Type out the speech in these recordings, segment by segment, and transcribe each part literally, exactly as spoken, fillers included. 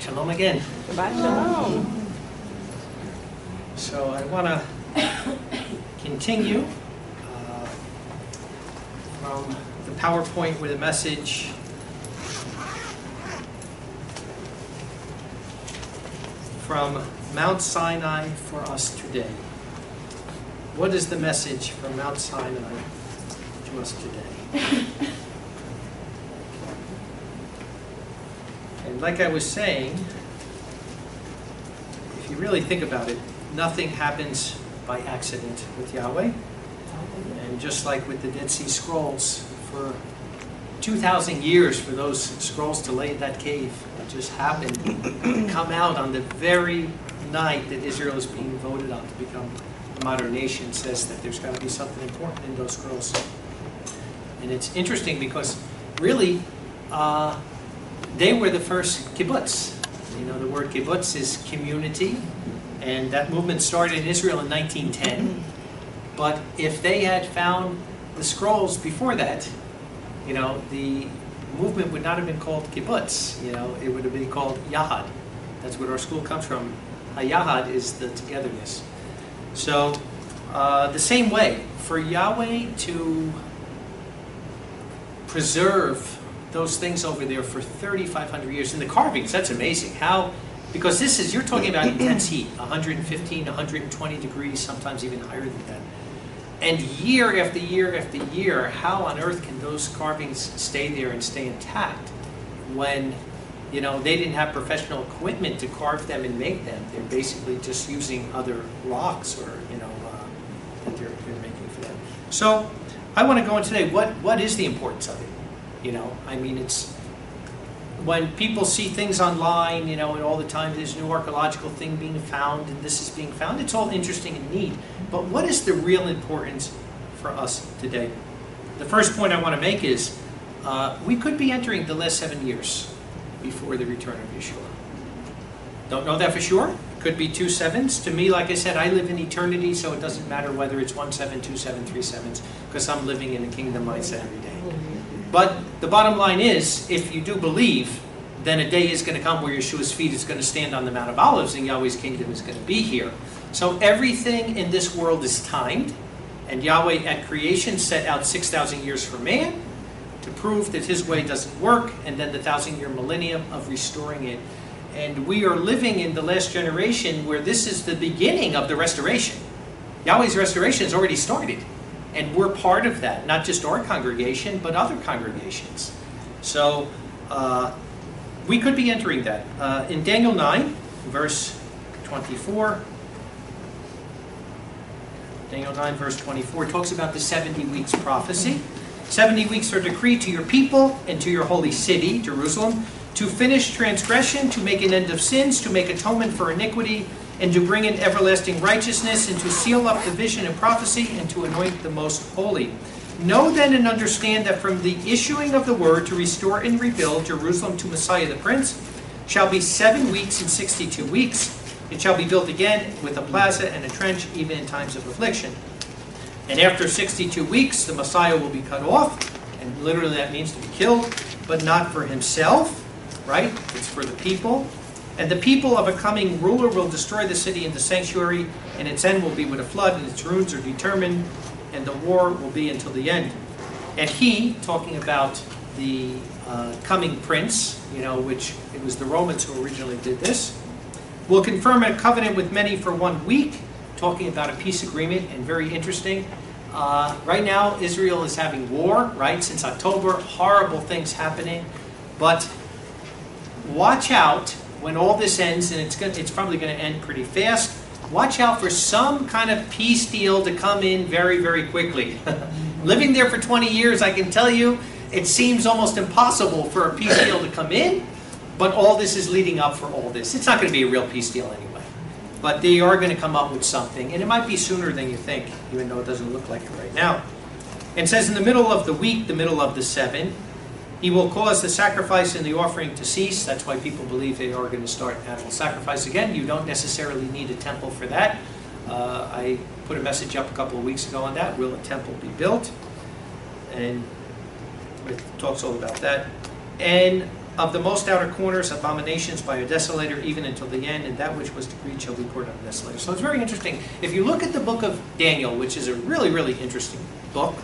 Shalom again. Shabbat shalom. So I want to continue uh, from the PowerPoint with a message from Mount Sinai for us today. What is the message from Mount Sinai to us today? And like I was saying, if you really think about it, nothing happens by accident with Yahweh. And just like with the Dead Sea Scrolls, for two thousand years for those scrolls to lay in that cave, it just happened to come out on the very night that Israel is being voted on to become a modern nation. Says that there's got to be something important in those scrolls. And it's interesting because really, uh, they were the first kibbutz. You know, the word kibbutz is community, and that movement started in Israel in nineteen ten. But if they had found the scrolls before that, you know, the movement would not have been called kibbutz. You know, it would have been called Yahad. That's what our school comes from. Hayahad is the togetherness. So, uh, the same way, for Yahweh to preserve those things over there for thirty-five hundred years in the carvings, that's amazing. How, because this is, you're talking about intense heat, one hundred fifteen, one hundred twenty degrees, sometimes even higher than that. And year after year after year, how on earth can those carvings stay there and stay intact when, you know, they didn't have professional equipment to carve them and make them? They're basically just using other rocks or, you know, uh, that they're, they're making for them. So I want to go into today, what, what is the importance of it? You know, I mean, it's when people see things online, you know, and all the time there's a new archaeological thing being found and this is being found, it's all interesting and neat. But what is the real importance for us today? The first point I want to make is uh, we could be entering the last seven years before the return of Yeshua. Don't know that for sure. Could be two sevens. To me, like I said, I live in eternity, so it doesn't matter whether it's one seven, two seven, three sevens, because I'm living in a kingdom mindset every day. But the bottom line is, if you do believe, then a day is going to come where Yeshua's feet is going to stand on the Mount of Olives and Yahweh's kingdom is going to be here. So everything in this world is timed, and Yahweh at creation set out six thousand years for man to prove that his way doesn't work, and then the thousand-year millennium of restoring it. And we are living in the last generation where this is the beginning of the restoration. Yahweh's restoration has already started. And we're part of that, not just our congregation, but other congregations. So uh, we could be entering that. Uh, in Daniel nine, verse twenty-four, Daniel nine, verse twenty-four, talks about the seventy weeks prophecy. seventy weeks are decreed to your people and to your holy city, Jerusalem, to finish transgression, to make an end of sins, to make atonement for iniquity, and to bring in everlasting righteousness, and to seal up the vision and prophecy, and to anoint the most holy. Know then and understand that from the issuing of the word to restore and rebuild Jerusalem to Messiah the Prince shall be seven weeks and sixty-two weeks. It shall be built again with a plaza and a trench, even in times of affliction. And after sixty-two weeks, the Messiah will be cut off, and literally that means to be killed, but not for himself, right? It's for the people. And the people of a coming ruler will destroy the city and the sanctuary, and its end will be with a flood, and its ruins are determined, and the war will be until the end. And he, talking about the uh, coming prince, you know, which it was the Romans who originally did this, will confirm a covenant with many for one week, talking about a peace agreement, and very interesting. Uh, right now, Israel is having war, right, since October, horrible things happening, but watch out. When all this ends, and it's, gonna, it's probably going to end pretty fast, watch out for some kind of peace deal to come in very, very quickly. Living there for twenty years, I can tell you, it seems almost impossible for a peace deal to come in, but all this is leading up for all this. It's not going to be a real peace deal anyway. But they are going to come up with something, and it might be sooner than you think, even though it doesn't look like it right now. And it says, in the middle of the week, the middle of the seven, he will cause the sacrifice and the offering to cease. That's why people believe they are going to start animal sacrifice again. You don't necessarily need a temple for that. Uh, I put a message up a couple of weeks ago on that. Will a temple be built? And it talks all about that. And of the most outer corners, abominations by a desolator, even until the end, and that which was decreed shall be poured on the desolator. So it's very interesting. If you look at the book of Daniel, which is a really, really interesting book,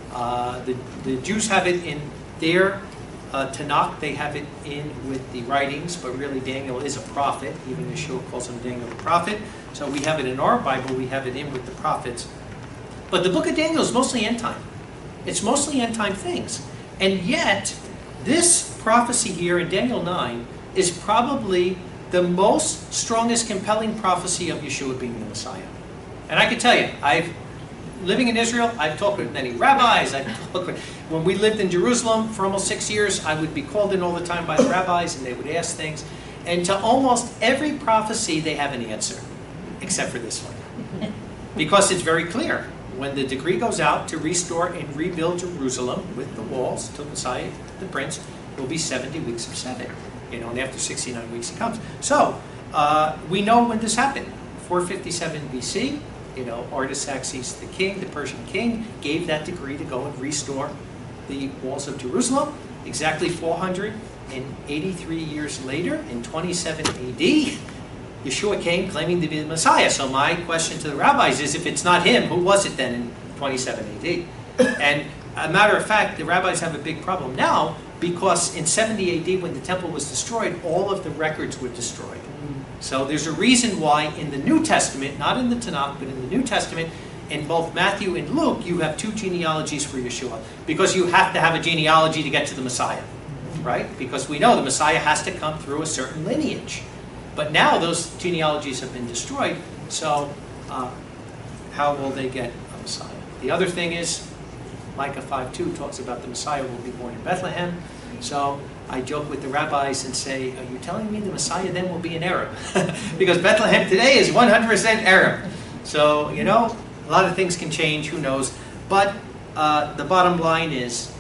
uh, the, the Jews have it in their uh, Tanakh, they have it in with the writings, but really Daniel is a prophet. Even Yeshua calls him Daniel the prophet. So we have it in our Bible, we have it in with the prophets. But the book of Daniel is mostly end time. It's mostly end time things. And yet, this prophecy here in Daniel nine is probably the most strongest, compelling prophecy of Yeshua being the Messiah. And I can tell you, I've living in Israel, I've talked with many rabbis. I've talked with, when we lived in Jerusalem for almost six years, I would be called in all the time by the rabbis, and they would ask things. And to almost every prophecy, they have an answer, except for this one, because it's very clear. When the decree goes out to restore and rebuild Jerusalem with the walls till Messiah, the Prince, will be seventy weeks of seven. You know, and after sixty-nine weeks, he comes. So uh, we know when this happened. four fifty-seven B C. You know, Artaxerxes the king, the Persian king, gave that decree to go and restore the walls of Jerusalem. Exactly four hundred eighty-three years later, in twenty-seven A D, Yeshua came claiming to be the Messiah. So my question to the rabbis is, if it's not him, who was it then in twenty-seven A D? And a matter of fact, the rabbis have a big problem now, because in seventy A D, when the temple was destroyed, all of the records were destroyed. So there's a reason why in the New Testament, not in the Tanakh, but in the New Testament, in both Matthew and Luke, you have two genealogies for Yeshua. Because you have to have a genealogy to get to the Messiah, right? Because we know the Messiah has to come through a certain lineage. But now those genealogies have been destroyed, so uh, how will they get a Messiah? The other thing is, Micah five two talks about the Messiah will be born in Bethlehem. So I joke with the rabbis and say, are you telling me the Messiah then will be an Arab? Because Bethlehem today is one hundred percent Arab. So, you know, a lot of things can change, who knows. But uh, the bottom line is,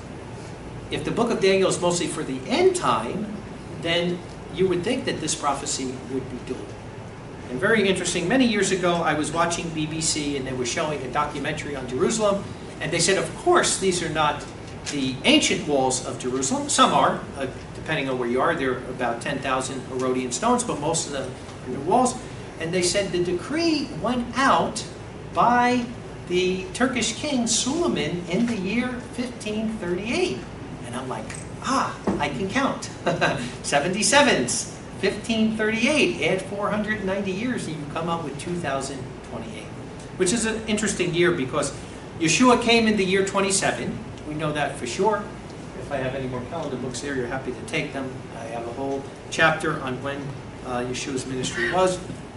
if the book of Daniel is mostly for the end time, then you would think that this prophecy would be dual. And very interesting, many years ago I was watching B B C and they were showing a documentary on Jerusalem, and they said, of course, these are not the ancient walls of Jerusalem. Some are, uh, depending on where you are. There are about ten thousand Herodian stones, but most of them are new walls. And they said the decree went out by the Turkish king Suleiman in the year fifteen thirty-eight. And I'm like, ah, I can count. seventy-sevens, fifteen thirty-eight, add four hundred ninety years, and you come up with two thousand twenty-eight. Which is an interesting year, because Yeshua came in the year twenty-seven. We know that for sure. If I have any more calendar books there, you're happy to take them. I have a whole chapter on when uh, Yeshua's ministry was.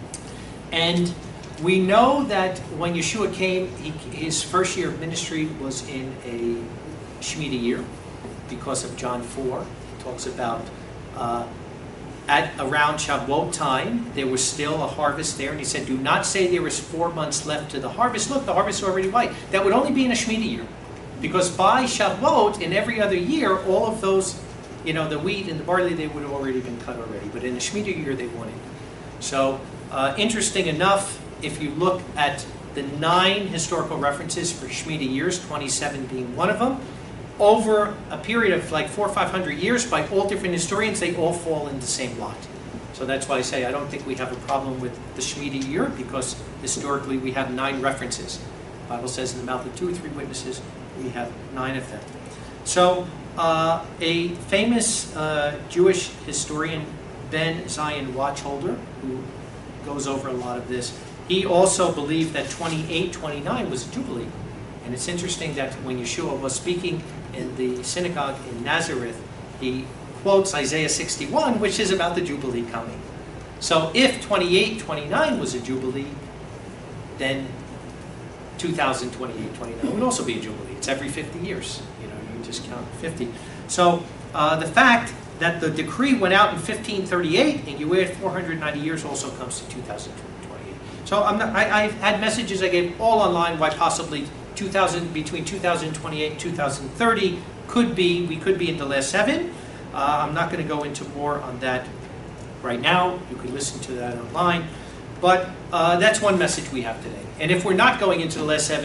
And we know that when Yeshua came, he, his first year of ministry was in a Shemitah year, because of John four. It talks about uh, at around Shavuot time, there was still a harvest there. And he said, do not say there was four months left to the harvest. Look, the harvest is already white. That would only be in a Shemitah year. Because by Shavuot, in every other year, all of those, you know, the wheat and the barley, they would have already been cut already. But in the Shemitah year, they wouldn't. So, uh, interesting enough, if you look at the nine historical references for Shemitah years, twenty-seven being one of them, over a period of like four or five hundred years, by all different historians, they all fall in the same lot. So that's why I say I don't think we have a problem with the Shemitah year, because historically we have nine references. The Bible says in the mouth of two or three witnesses, we have nine of them. So uh, a famous uh, Jewish historian, Ben Zion Watchholder, who goes over a lot of this, he also believed that twenty-eight twenty-nine was a Jubilee. And it's interesting that when Yeshua was speaking in the synagogue in Nazareth, he quotes Isaiah sixty-one, which is about the Jubilee coming. So if twenty-eight twenty-nine was a Jubilee, then two thousand twenty-eight twenty-nine would also be a Jubilee. It's every fifty years. You know, you just count fifty. So uh, the fact that the decree went out in fifteen thirty-eight and you add four hundred ninety years also comes to two thousand twenty-eight. So I'm not, I, I've had messages I gave all online why possibly two thousand, between two thousand twenty-eight and two thousand thirty could be, we could be in the last seven. Uh, I'm not going to go into more on that right now. You could listen to that online. But uh, that's one message we have today. And if we're not going into the last seven,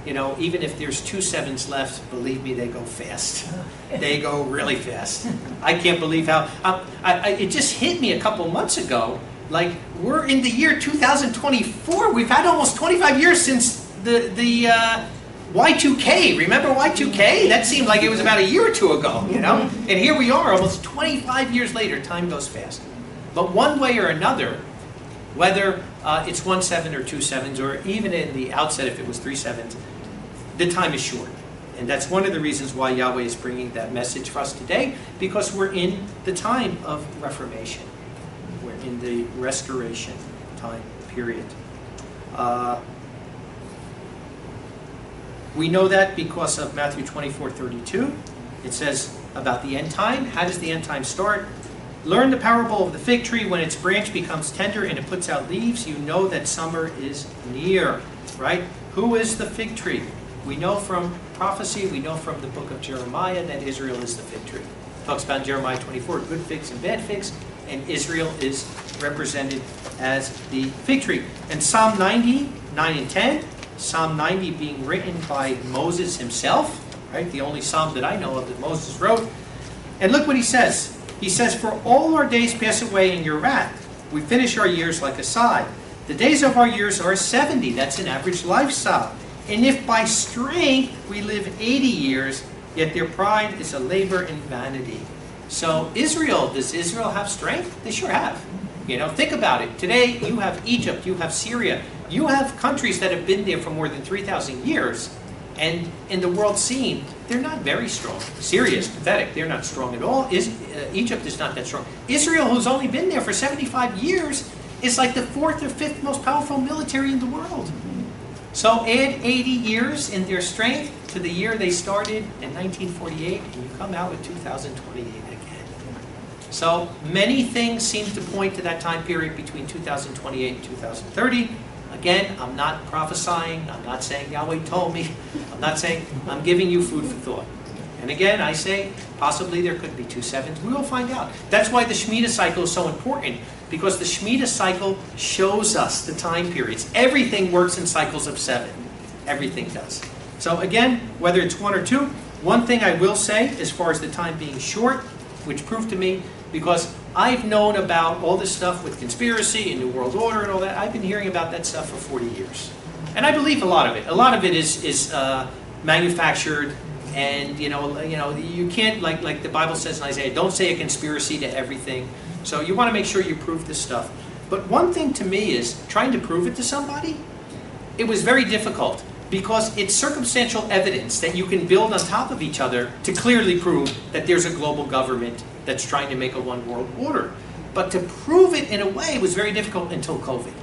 you know, even if there's two sevens left, believe me, they go fast. They go really fast. I can't believe how, I, I, it just hit me a couple months ago, like we're in the year two thousand twenty-four, we've had almost twenty-five years since the, the uh, Y two K, remember Y two K? That seemed like it was about a year or two ago, you know? And here we are, almost twenty-five years later, time goes fast. But one way or another, whether uh, it's one seven or two sevens, or even in the outset if it was three sevens, the time is short. And that's one of the reasons why Yahweh is bringing that message for us today, because we're in the time of Reformation. We're in the restoration time period. Uh, we know that because of Matthew twenty-four thirty-two. It says about the end time. How does the end time start? Learn the parable of the fig tree. When its branch becomes tender and it puts out leaves, you know that summer is near, right? Who is the fig tree? We know from prophecy, we know from the book of Jeremiah that Israel is the fig tree. It talks about Jeremiah twenty-four, good figs and bad figs, and Israel is represented as the fig tree. And Psalm ninety, nine and ten, Psalm ninety being written by Moses himself, right? The only psalm that I know of that Moses wrote. And look what he says. He says, for all our days pass away in your wrath. We finish our years like a sigh. The days of our years are seventy. That's an average lifestyle. And if by strength we live eighty years, yet their pride is a labor in vanity. So Israel, does Israel have strength? They sure have. You know, think about it. Today you have Egypt, you have Syria. You have countries that have been there for more than three thousand years. And in the world scene, they're not very strong. Syria is pathetic. They're not strong at all. Is, uh, Egypt is not that strong. Israel, who's only been there for seventy-five years, is like the fourth or fifth most powerful military in the world. So add eighty years in their strength to the year they started in nineteen forty-eight, and you come out with two thousand twenty-eight again. So many things seem to point to that time period between two thousand twenty-eight and two thousand thirty. Again, I'm not prophesying, I'm not saying Yahweh told me, I'm not saying, I'm giving you food for thought. And again, I say, possibly there could be two sevens. We will find out. That's why the Shemitah cycle is so important, because the Shemitah cycle shows us the time periods. Everything works in cycles of seven. Everything does. So again, whether it's one or two, one thing I will say, as far as the time being short, which proved to me, because I've known about all this stuff with conspiracy and New World Order and all that. I've been hearing about that stuff for forty years. And I believe a lot of it. A lot of it is, is uh, manufactured, and you know, you know, you can't, like, like the Bible says in Isaiah, don't say a conspiracy to everything. So you want to make sure you prove this stuff. But one thing to me is, trying to prove it to somebody, it was very difficult, because it's circumstantial evidence that you can build on top of each other to clearly prove that there's a global government that's trying to make a one world order. But to prove it in a way was very difficult until COVID.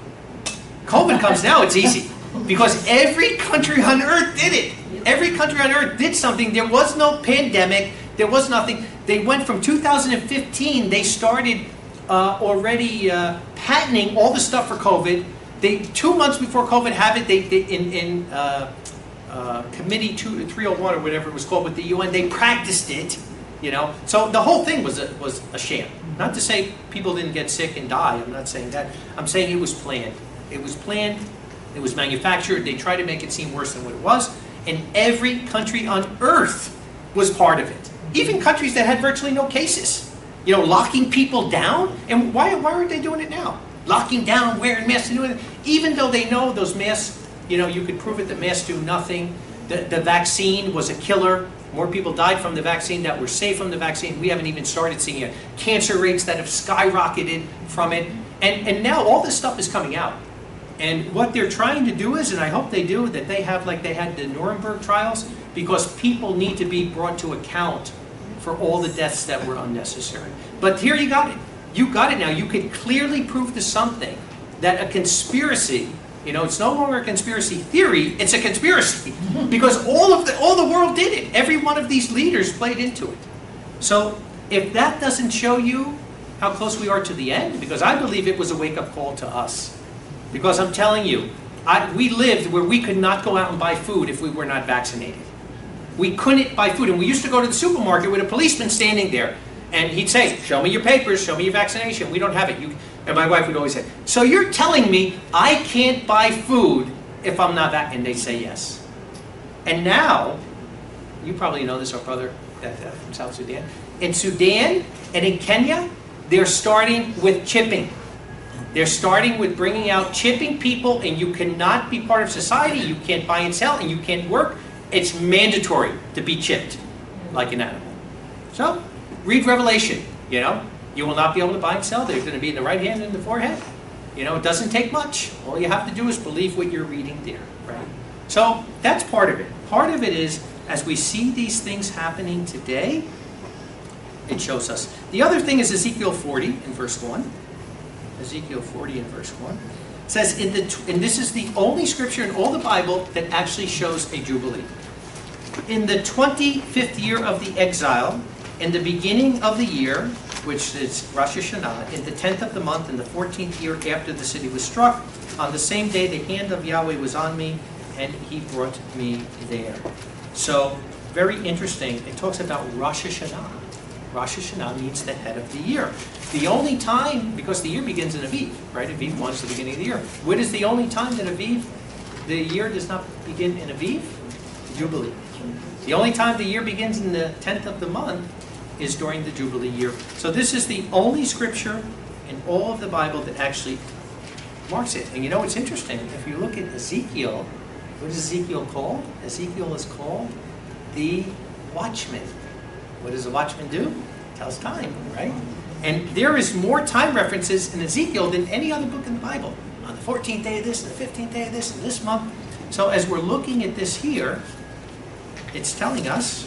COVID comes now, it's easy. Because every country on earth did it. Every country on earth did something. There was no pandemic. There was nothing. They went from two thousand fifteen, they started uh, already uh, patenting all the stuff for COVID. They, two months before COVID happened, they, they in, in uh, uh, Committee two, three oh one or whatever it was called with the U N, they practiced it. You know, so the whole thing was a, was a sham. Not to say people didn't get sick and die. I'm not saying that. I'm saying it was planned. It was planned. It was manufactured. They tried to make it seem worse than what it was. And every country on earth was part of it. Even countries that had virtually no cases. You know, locking people down. And why, why aren't they doing it now? Locking down, wearing masks, and doing it. Even though they know those masks, you know, you could prove it that masks do nothing. The, the vaccine was a killer. More people died from the vaccine that were safe from the vaccine. We haven't even started seeing it. Cancer rates that have skyrocketed from it. And, and now all this stuff is coming out. And what they're trying to do is, and I hope they do, that they have, like they had the Nuremberg trials, because people need to be brought to account for all the deaths that were unnecessary. But here you got it. You got it now. You could clearly prove to something that a conspiracy, you know, it's no longer a conspiracy theory, it's a conspiracy. Because all of the all the world did it. Every one of these leaders played into it. So if that doesn't show you how close we are to the end, because I believe it was a wake-up call to us. Because I'm telling you, I, we lived where we could not go out and buy food if we were not vaccinated. We couldn't buy food. And we used to go to the supermarket with a policeman standing there. And he'd say, show me your papers, show me your vaccination. We don't have it. You, and my wife would always say, so you're telling me I can't buy food if I'm not vaccinated? And they'd say yes. And now, you probably know this, our brother uh, from South Sudan. In Sudan and in Kenya, they're starting with chipping. They're starting with bringing out chipping people, and you cannot be part of society. You can't buy and sell, and you can't work. It's mandatory to be chipped like an animal. So, read Revelation, you know. You will not be able to buy and sell. They're going to be in the right hand and the forehead. You know, it doesn't take much. All you have to do is believe what you're reading there, right? So, that's part of it. Part of it is, as we see these things happening today, it shows us. The other thing is Ezekiel forty in verse one. Ezekiel forty in verse one. It says, in the, and this is the only scripture in all the Bible that actually shows a jubilee. In the twenty-fifth year of the exile, in the beginning of the year, which is Rosh Hashanah, in the tenth of the month, in the fourteenth year after the city was struck, on the same day the hand of Yahweh was on me, and he brought me there. So, very interesting. It talks about Rosh Hashanah. Rosh Hashanah means the head of the year. The only time, because the year begins in Aviv, right? Aviv one is the beginning of the year. What is the only time that Aviv, the year does not begin in Aviv? Jubilee. The only time the year begins in the tenth of the month is during the Jubilee year. So this is the only scripture in all of the Bible that actually marks it. And you know what's interesting? If you look at Ezekiel, what is Ezekiel called? Ezekiel is called the watchman. What does a watchman do? Tells time, right? And there is more time references in Ezekiel than any other book in the Bible. On the fourteenth day of this, and the fifteenth day of this, and this month. So as we're looking at this here, it's telling us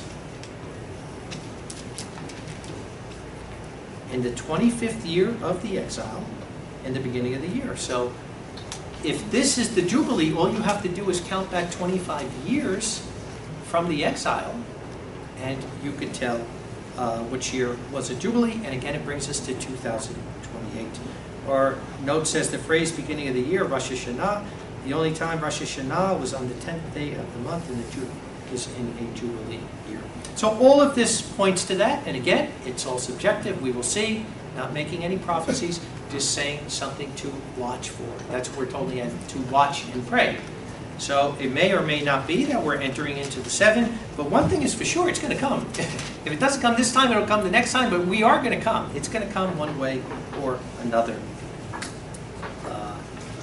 in the twenty-fifth year of the exile, in the beginning of the year. So if this is the Jubilee, all you have to do is count back twenty-five years from the exile, and you could tell uh, which year was a Jubilee, and again it brings us to two thousand twenty-eight. Our note says the phrase beginning of the year, Rosh Hashanah, the only time Rosh Hashanah was on the tenth day of the month, and the Jubilee is in a Jubilee year. So all of this points to that, and again, it's all subjective, we will see, not making any prophecies, just saying something to watch for. That's what we're told in the end, to watch and pray. So it may or may not be that we're entering into the seven, but one thing is for sure, it's going to come. If it doesn't come this time, it'll come the next time, but we are going to come. It's going to come one way or another. Uh,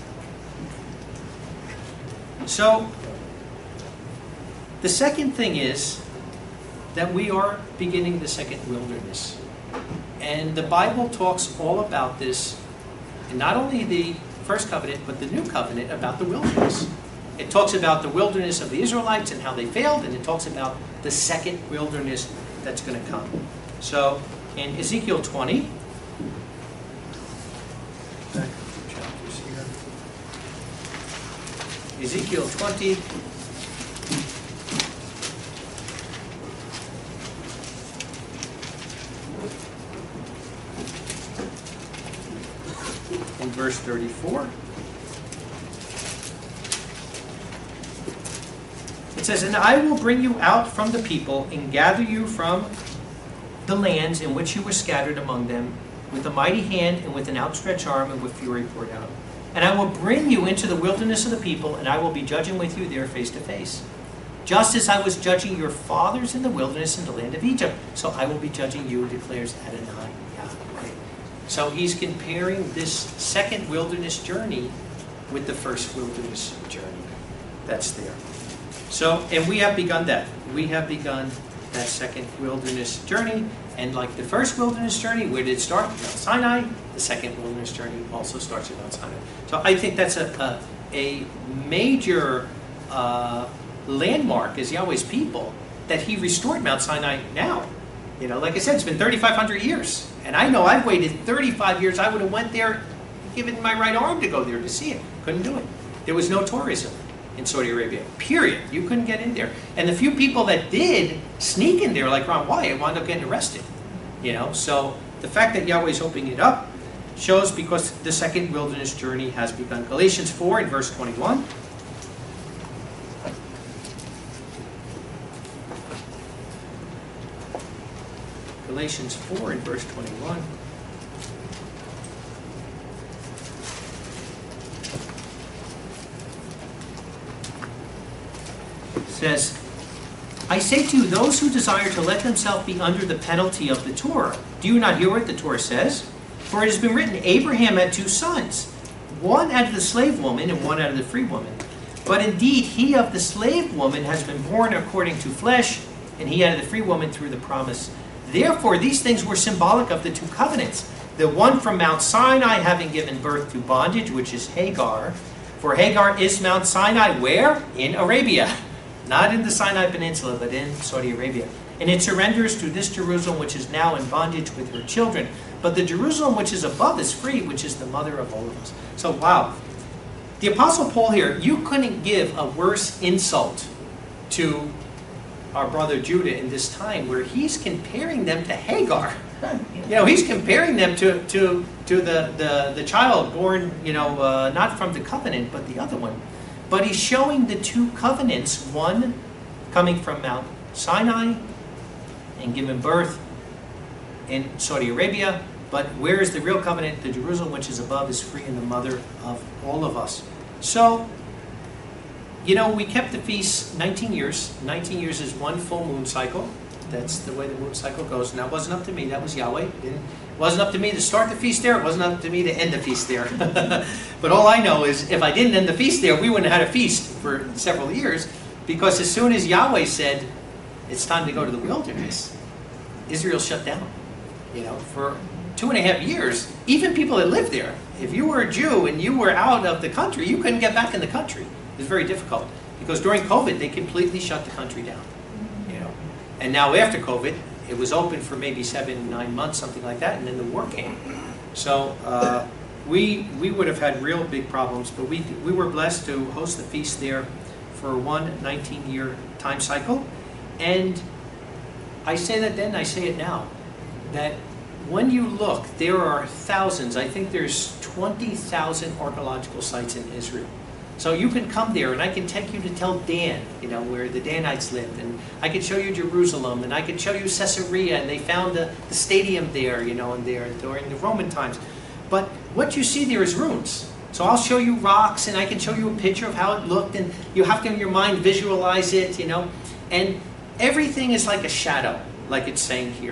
so the second thing is that we are beginning the second wilderness. And the Bible talks all about this, and not only the first covenant, but the new covenant about the wilderness. It talks about the wilderness of the Israelites and how they failed, and it talks about the second wilderness that's going to come. So, in Ezekiel twenty, back a few chapters here. Ezekiel twenty, in verse thirty-four. It says, "And I will bring you out from the people and gather you from the lands in which you were scattered among them, with a mighty hand and with an outstretched arm and with fury poured out. And I will bring you into the wilderness of the people, and I will be judging with you there face to face. Just as I was judging your fathers in the wilderness in the land of Egypt, so I will be judging you, declares Adonai Yahweh." So he's comparing this second wilderness journey with the first wilderness journey that's there. So, and we have begun that. We have begun that second wilderness journey. And like the first wilderness journey, where did it start? Mount Sinai. The second wilderness journey also starts at Mount Sinai. So I think that's a, a, a major uh, landmark as Yahweh's people, that he restored Mount Sinai now. You know, like I said, it's been thirty-five hundred years. And I know I've waited thirty-five years. I would have went there, given my right arm to go there to see it. Couldn't do it. There was no tourism in Saudi Arabia, period. You couldn't get in there. And the few people that did sneak in there, like Ron Wyatt, wound up getting arrested. You know, so the fact that Yahweh's opening it up shows because the second wilderness journey has begun. Galatians four in verse twenty-one. Galatians four in verse twenty-one. Says, I say to you, those who desire to let themselves be under the penalty of the Torah. Do you not hear what the Torah says? For it has been written, Abraham had two sons, one out of the slave woman and one out of the free woman. But indeed, he of the slave woman has been born according to flesh, and he out of the free woman through the promise. Therefore, these things were symbolic of the two covenants. The one from Mount Sinai having given birth to bondage, which is Hagar. For Hagar is Mount Sinai, where? In Arabia. Not in the Sinai Peninsula, but in Saudi Arabia. And it surrenders to this Jerusalem, which is now in bondage with her children. But the Jerusalem which is above is free, which is the mother of all of us. So, wow. The Apostle Paul here, you couldn't give a worse insult to our brother Judah in this time, where he's comparing them to Hagar. You know, he's comparing them to, to, to the, the, the child born, you know, uh, not from the covenant, but the other one. But he's showing the two covenants, one coming from Mount Sinai and given birth in Saudi Arabia. But where is the real covenant? The Jerusalem which is above is free and the mother of all of us. So, you know, we kept the feast nineteen years. nineteen years is one full moon cycle. That's the way the moon cycle goes. And that wasn't up to me. That was Yahweh. It didn't, wasn't up to me to start the feast there. It wasn't up to me to end the feast there. But all I know is if I didn't end the feast there, we wouldn't have had a feast for several years. Because as soon as Yahweh said, it's time to go to the wilderness, Israel shut down. You know, for two and a half years, even people that lived there, if you were a Jew and you were out of the country, you couldn't get back in the country. It was very difficult. Because during COVID, they completely shut the country down. You know, and now after COVID, it was open for maybe seven, nine months, something like that, and then the war came. So uh, we we would have had real big problems, but we we were blessed to host the feast there for one nineteen-year time cycle. And I say that then, I say it now, that when you look, there are thousands, I think there's twenty thousand archaeological sites in Israel. So you can come there, and I can take you to Tel Dan, you know, where the Danites lived, and I can show you Jerusalem, and I can show you Caesarea, and they found the, the stadium there, you know, and there during the Roman times. But what you see there is ruins. So I'll show you rocks, and I can show you a picture of how it looked, and you have to in your mind visualize it, you know, and everything is like a shadow, like it's saying here.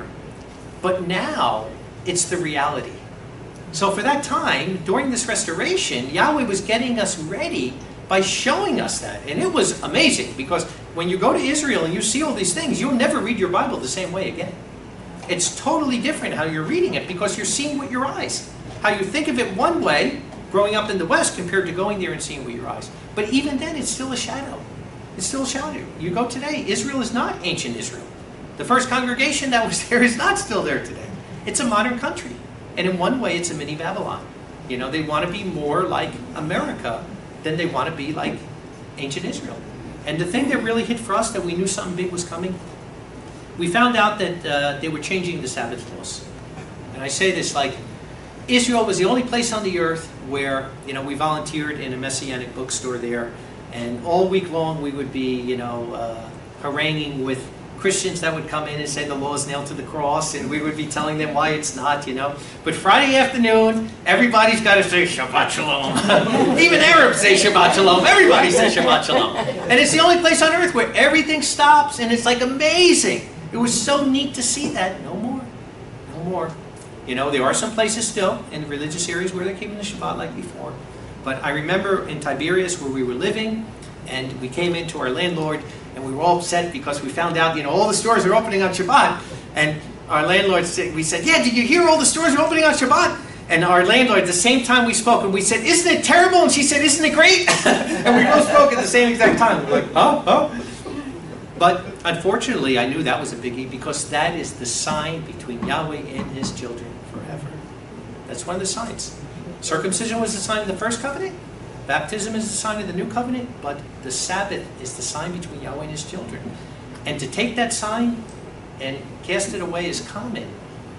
But now, it's the reality. So for that time, during this restoration, Yahweh was getting us ready by showing us that. And it was amazing, because when you go to Israel and you see all these things, you'll never read your Bible the same way again. It's totally different how you're reading it, because you're seeing with your eyes. How you think of it one way, growing up in the West, compared to going there and seeing with your eyes. But even then, it's still a shadow. It's still a shadow. You go today, Israel is not ancient Israel. The first congregation that was there is not still there today. It's a modern country. And in one way, it's a mini Babylon. You know, they want to be more like America than they want to be like ancient Israel. And the thing that really hit for us, that we knew something big was coming, we found out that uh, they were changing the Sabbath laws. And I say this like, Israel was the only place on the earth where, you know, we volunteered in a Messianic bookstore there. And all week long, we would be, you know, uh, haranguing with Christians that would come in and say the law is nailed to the cross, and we would be telling them why it's not, you know. But Friday afternoon, everybody's got to say Shabbat Shalom. Even Arabs say Shabbat Shalom. Everybody says Shabbat Shalom. And it's the only place on earth where everything stops, and it's like amazing. It was so neat to see that. No more. No more. You know, there are some places still in religious areas where they're keeping the Shabbat like before. But I remember in Tiberias where we were living, and we came into our landlord, and we were all upset because we found out, you know, all the stores are opening on Shabbat. And our landlord said, we said, yeah, did you hear all the stores are opening on Shabbat? And our landlord, at the same time we spoke, and we said, isn't it terrible? And she said, isn't it great? And we both spoke at the same exact time. We were like, oh, oh. But unfortunately, I knew that was a biggie, because that is the sign between Yahweh and his children forever. That's one of the signs. Circumcision was the sign of the first covenant. Baptism is the sign of the new covenant, but the Sabbath is the sign between Yahweh and his children. And to take that sign and cast it away is common.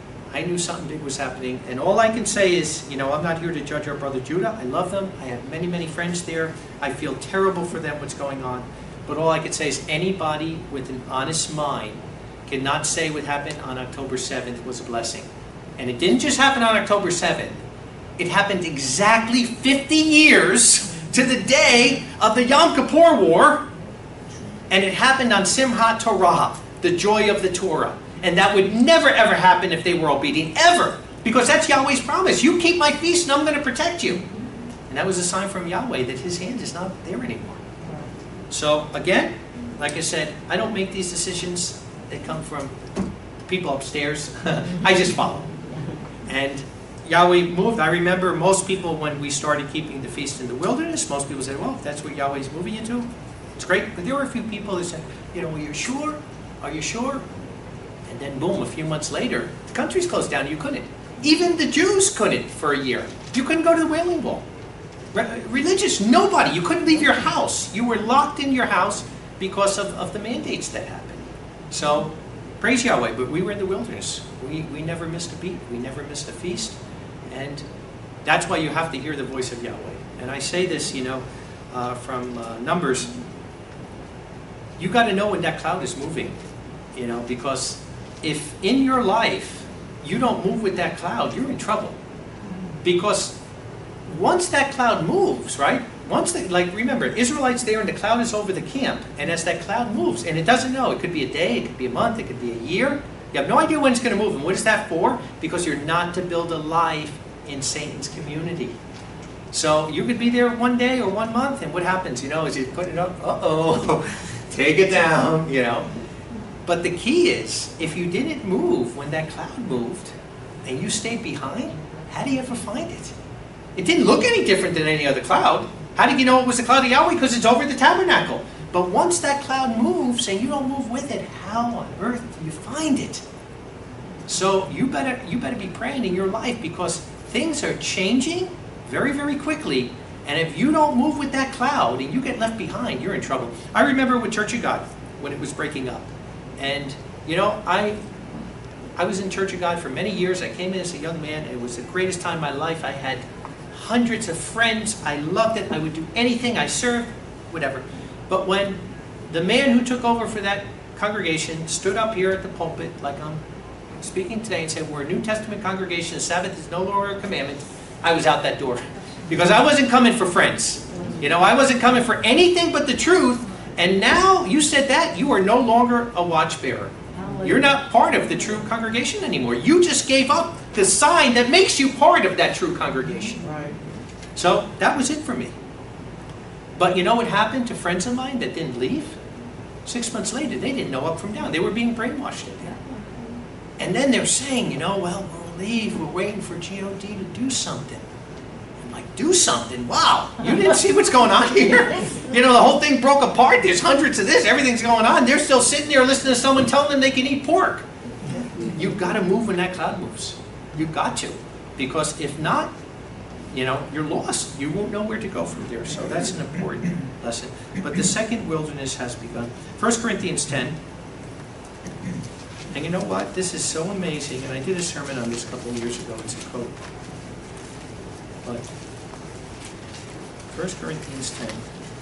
I knew something big was happening. And all I can say is, you know, I'm not here to judge our brother Judah. I love them. I have many, many friends there. I feel terrible for them, what's going on. But all I can say is anybody with an honest mind cannot say what happened on October seventh was a blessing. And it didn't just happen on October seventh. It happened exactly fifty years to the day of the Yom Kippur War, And it happened on Simchat Torah, the joy of the Torah. And that would never ever happen if they were obedient, ever. Because that's Yahweh's promise. You keep my feast and I'm going to protect you. And that was a sign from Yahweh that his hand is not there anymore. So again, like I said, I don't make these decisions. They come from people upstairs. I just follow. And Yahweh moved. I remember most people, when we started keeping the feast in the wilderness, most people said, well, if that's what Yahweh's moving you to, it's great. But there were a few people that said, you know, are you sure? Are you sure? And then boom, a few months later, the country's closed down. You couldn't. Even the Jews couldn't for a year. You couldn't go to the Wailing Wall. Re- religious, nobody. You couldn't leave your house. You were locked in your house because of, of the mandates that happened. So, praise Yahweh, but we were in the wilderness. We, we never missed a beat. We never missed a feast. And that's why you have to hear the voice of Yahweh. And I say this, you know, uh, from uh, Numbers. You got to know when that cloud is moving, you know, because if in your life you don't move with that cloud, you're in trouble. Because once that cloud moves, right? Once, they, like, remember, Israelites there and the cloud is over the camp. And as that cloud moves, and it doesn't know, it could be a day, it could be a month, it could be a year. You have no idea when it's going to move. And what is that for? Because you're not to build a life in Satan's community. So you could be there one day or one month, and what happens, you know, is you put it up, uh-oh, take it down, you know. But the key is, if you didn't move when that cloud moved, and you stayed behind, how do you ever find it? It didn't look any different than any other cloud. How did you know it was the cloud of Yahweh? Because it's over the tabernacle. But once that cloud moves and you don't move with it, how on earth do you find it? So you better, you better be praying in your life, because things are changing very, very quickly. And if you don't move with that cloud and you get left behind, you're in trouble. I remember with Church of God when it was breaking up. And, you know, I I was in Church of God for many years. I came in as a young man. It was the greatest time of my life. I had hundreds of friends. I loved it. I would do anything. I served, whatever. But when the man who took over for that congregation stood up here at the pulpit, like I'm speaking today, and said, we're a New Testament congregation, the Sabbath is no longer a commandment, I was out that door. Because I wasn't coming for friends. You know, I wasn't coming for anything but the truth. And now you said that, you are no longer a watchbearer. You're not part of the true congregation anymore. You just gave up the sign that makes you part of that true congregation. Right. So that was it for me. But you know what happened to friends of mine that didn't leave? Six months later, they didn't know up from down. They were being brainwashed again. And then they're saying, you know, well, we'll leave. We're waiting for G O D to do something. I'm like, do something? Wow. You didn't see what's going on here? You know, the whole thing broke apart. There's hundreds of this. Everything's going on. They're still sitting there listening to someone telling them they can eat pork. You've got to move when that cloud moves. You've got to. Because if not, you know, you're lost. You won't know where to go from there. So that's an important lesson. But the second wilderness has begun. First Corinthians ten. And you know what? This is so amazing. And I did a sermon on this a couple of years ago. It's a quote. But First Corinthians ten.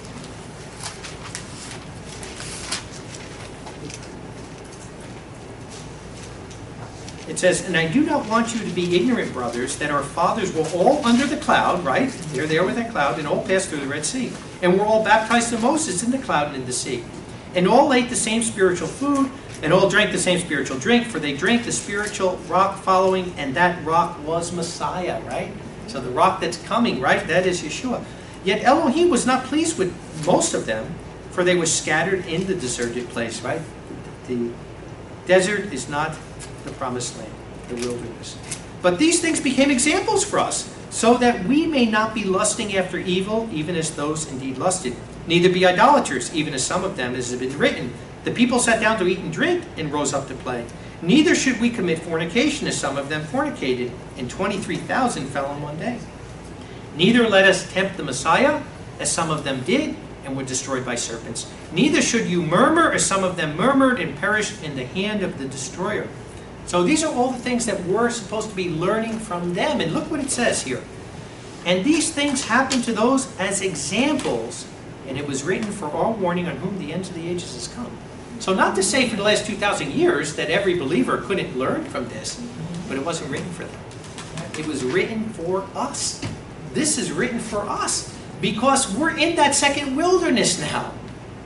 It says, and I do not want you to be ignorant, brothers, that our fathers were all under the cloud, right? They're there with that cloud, and all passed through the Red Sea. And were all baptized to Moses in the cloud and in the sea. And all ate the same spiritual food, and all drank the same spiritual drink, for they drank the spiritual rock following, and that rock was Messiah, right? So the rock that's coming, right? That is Yeshua. Yet Elohim was not pleased with most of them, for they were scattered in the deserted place, right? The desert is not the promised land, the wilderness. But these things became examples for us, so that we may not be lusting after evil, even as those indeed lusted. Neither be idolaters, even as some of them, as has been written. The people sat down to eat and drink, and rose up to play. Neither should we commit fornication, as some of them fornicated, and twenty-three thousand fell in one day. Neither let us tempt the Messiah, as some of them did, and were destroyed by serpents. Neither should you murmur, as some of them murmured, and perished in the hand of the destroyer. So these are all the things that we're supposed to be learning from them. And look what it says here. And these things happened to those as examples, and it was written for our warning on whom the end of the ages has come. So not to say for the last two thousand years that every believer couldn't learn from this, but it wasn't written for them. It was written for us. This is written for us because we're in that second wilderness now.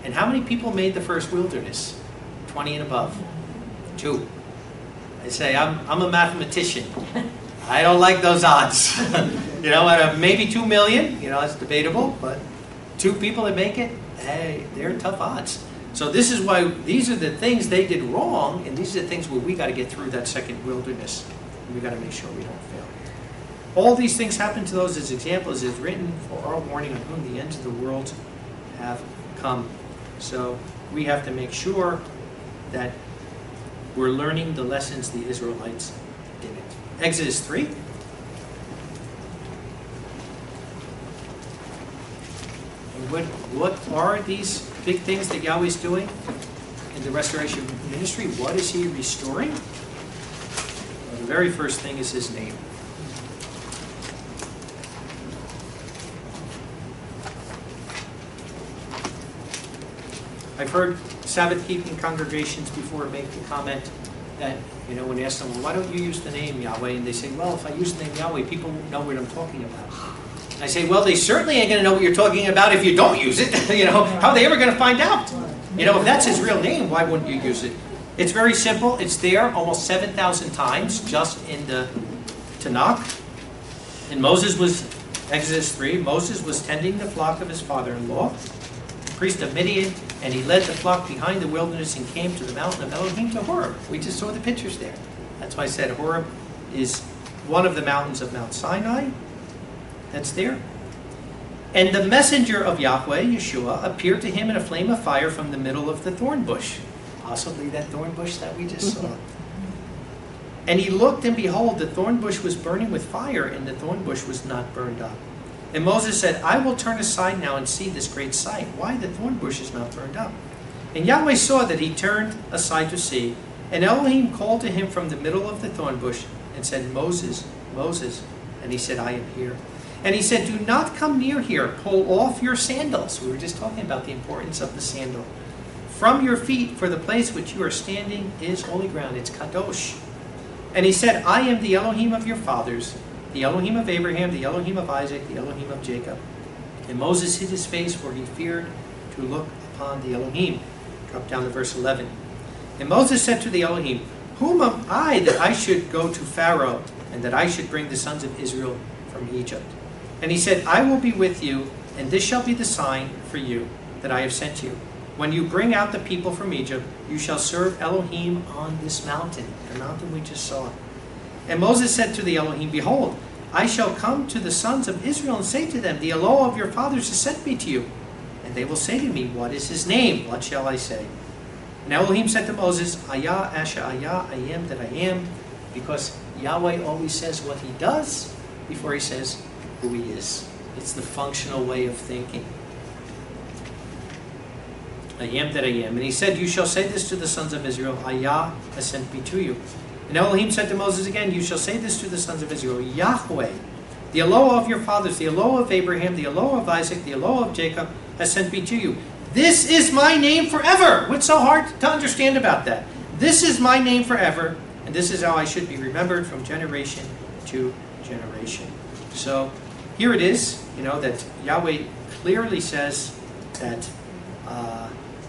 And how many people made the first wilderness? twenty and above. Two. I say, I'm, I'm a mathematician. I don't like those odds. You know, uh, maybe two million, you know, it's debatable, but two people that make it, hey, they're tough odds. So this is why, these are the things they did wrong, and these are the things where we got to get through that second wilderness. And we got to make sure we don't fail. All these things happen to those as examples, is written for our warning on whom the ends of the world have come. So we have to make sure that we're learning the lessons the Israelites didn't. Exodus three. And what, what are these big things that Yahweh's doing in the restoration ministry? What is He restoring? Well, the very first thing is His name. I've heard Sabbath-keeping congregations before make the comment that, you know, when you ask them, well, why don't you use the name Yahweh? And they say, well, if I use the name Yahweh, people won't know what I'm talking about. And I say, well, they certainly ain't going to know what you're talking about if you don't use it. You know, how are they ever going to find out? You know, if that's His real name, why wouldn't you use it? It's very simple. It's there almost seven thousand times just in the Tanakh. And Moses was, Exodus three, Moses was tending the flock of his father-in-law, the priest of Midian, and he led the flock behind the wilderness and came to the mountain of Elohim, to Horeb. We just saw the pictures there. That's why I said Horeb is one of the mountains of Mount Sinai. That's there. And the messenger of Yahweh, Yeshua, appeared to him in a flame of fire from the middle of the thorn bush. Possibly that thorn bush that we just saw. And he looked, and behold, the thorn bush was burning with fire, and the thorn bush was not burned up. And Moses said, I will turn aside now and see this great sight, why the thorn bush is not burned up. And Yahweh saw that he turned aside to see, and Elohim called to him from the middle of the thorn bush and said, Moses, Moses. And he said, I am here. And he said, do not come near here. Pull off your sandals. We were just talking about the importance of the sandal. From your feet, for the place which you are standing is holy ground. It's kadosh. And he said, I am the Elohim of your fathers, the Elohim of Abraham, the Elohim of Isaac, the Elohim of Jacob. And Moses hid his face, for he feared to look upon the Elohim. Drop down to verse eleven. And Moses said to the Elohim, whom am I that I should go to Pharaoh, and that I should bring the sons of Israel from Egypt? And he said, I will be with you, and this shall be the sign for you that I have sent you. When you bring out the people from Egypt, you shall serve Elohim on this mountain, the mountain we just saw. And Moses said to the Elohim, behold, I shall come to the sons of Israel and say to them, the Eloah of your fathers has sent me to you. And they will say to me, what is his name? What shall I say? And Elohim said to Moses, Ayah, Asher, Ayah, I am that I am, because Yahweh always says what he does before he says who he is. It's the functional way of thinking. I am that I am. And he said, you shall say this to the sons of Israel, Ayah has sent me to you. And Elohim said to Moses again, you shall say this to the sons of Israel, Yahweh, the Eloah of your fathers, the Eloah of Abraham, the Eloah of Isaac, the Eloah of Jacob, has sent me to you. This is my name forever. What's so hard to understand about that? This is my name forever, and this is how I should be remembered from generation to generation. So here it is, you know, that Yahweh clearly says that uh,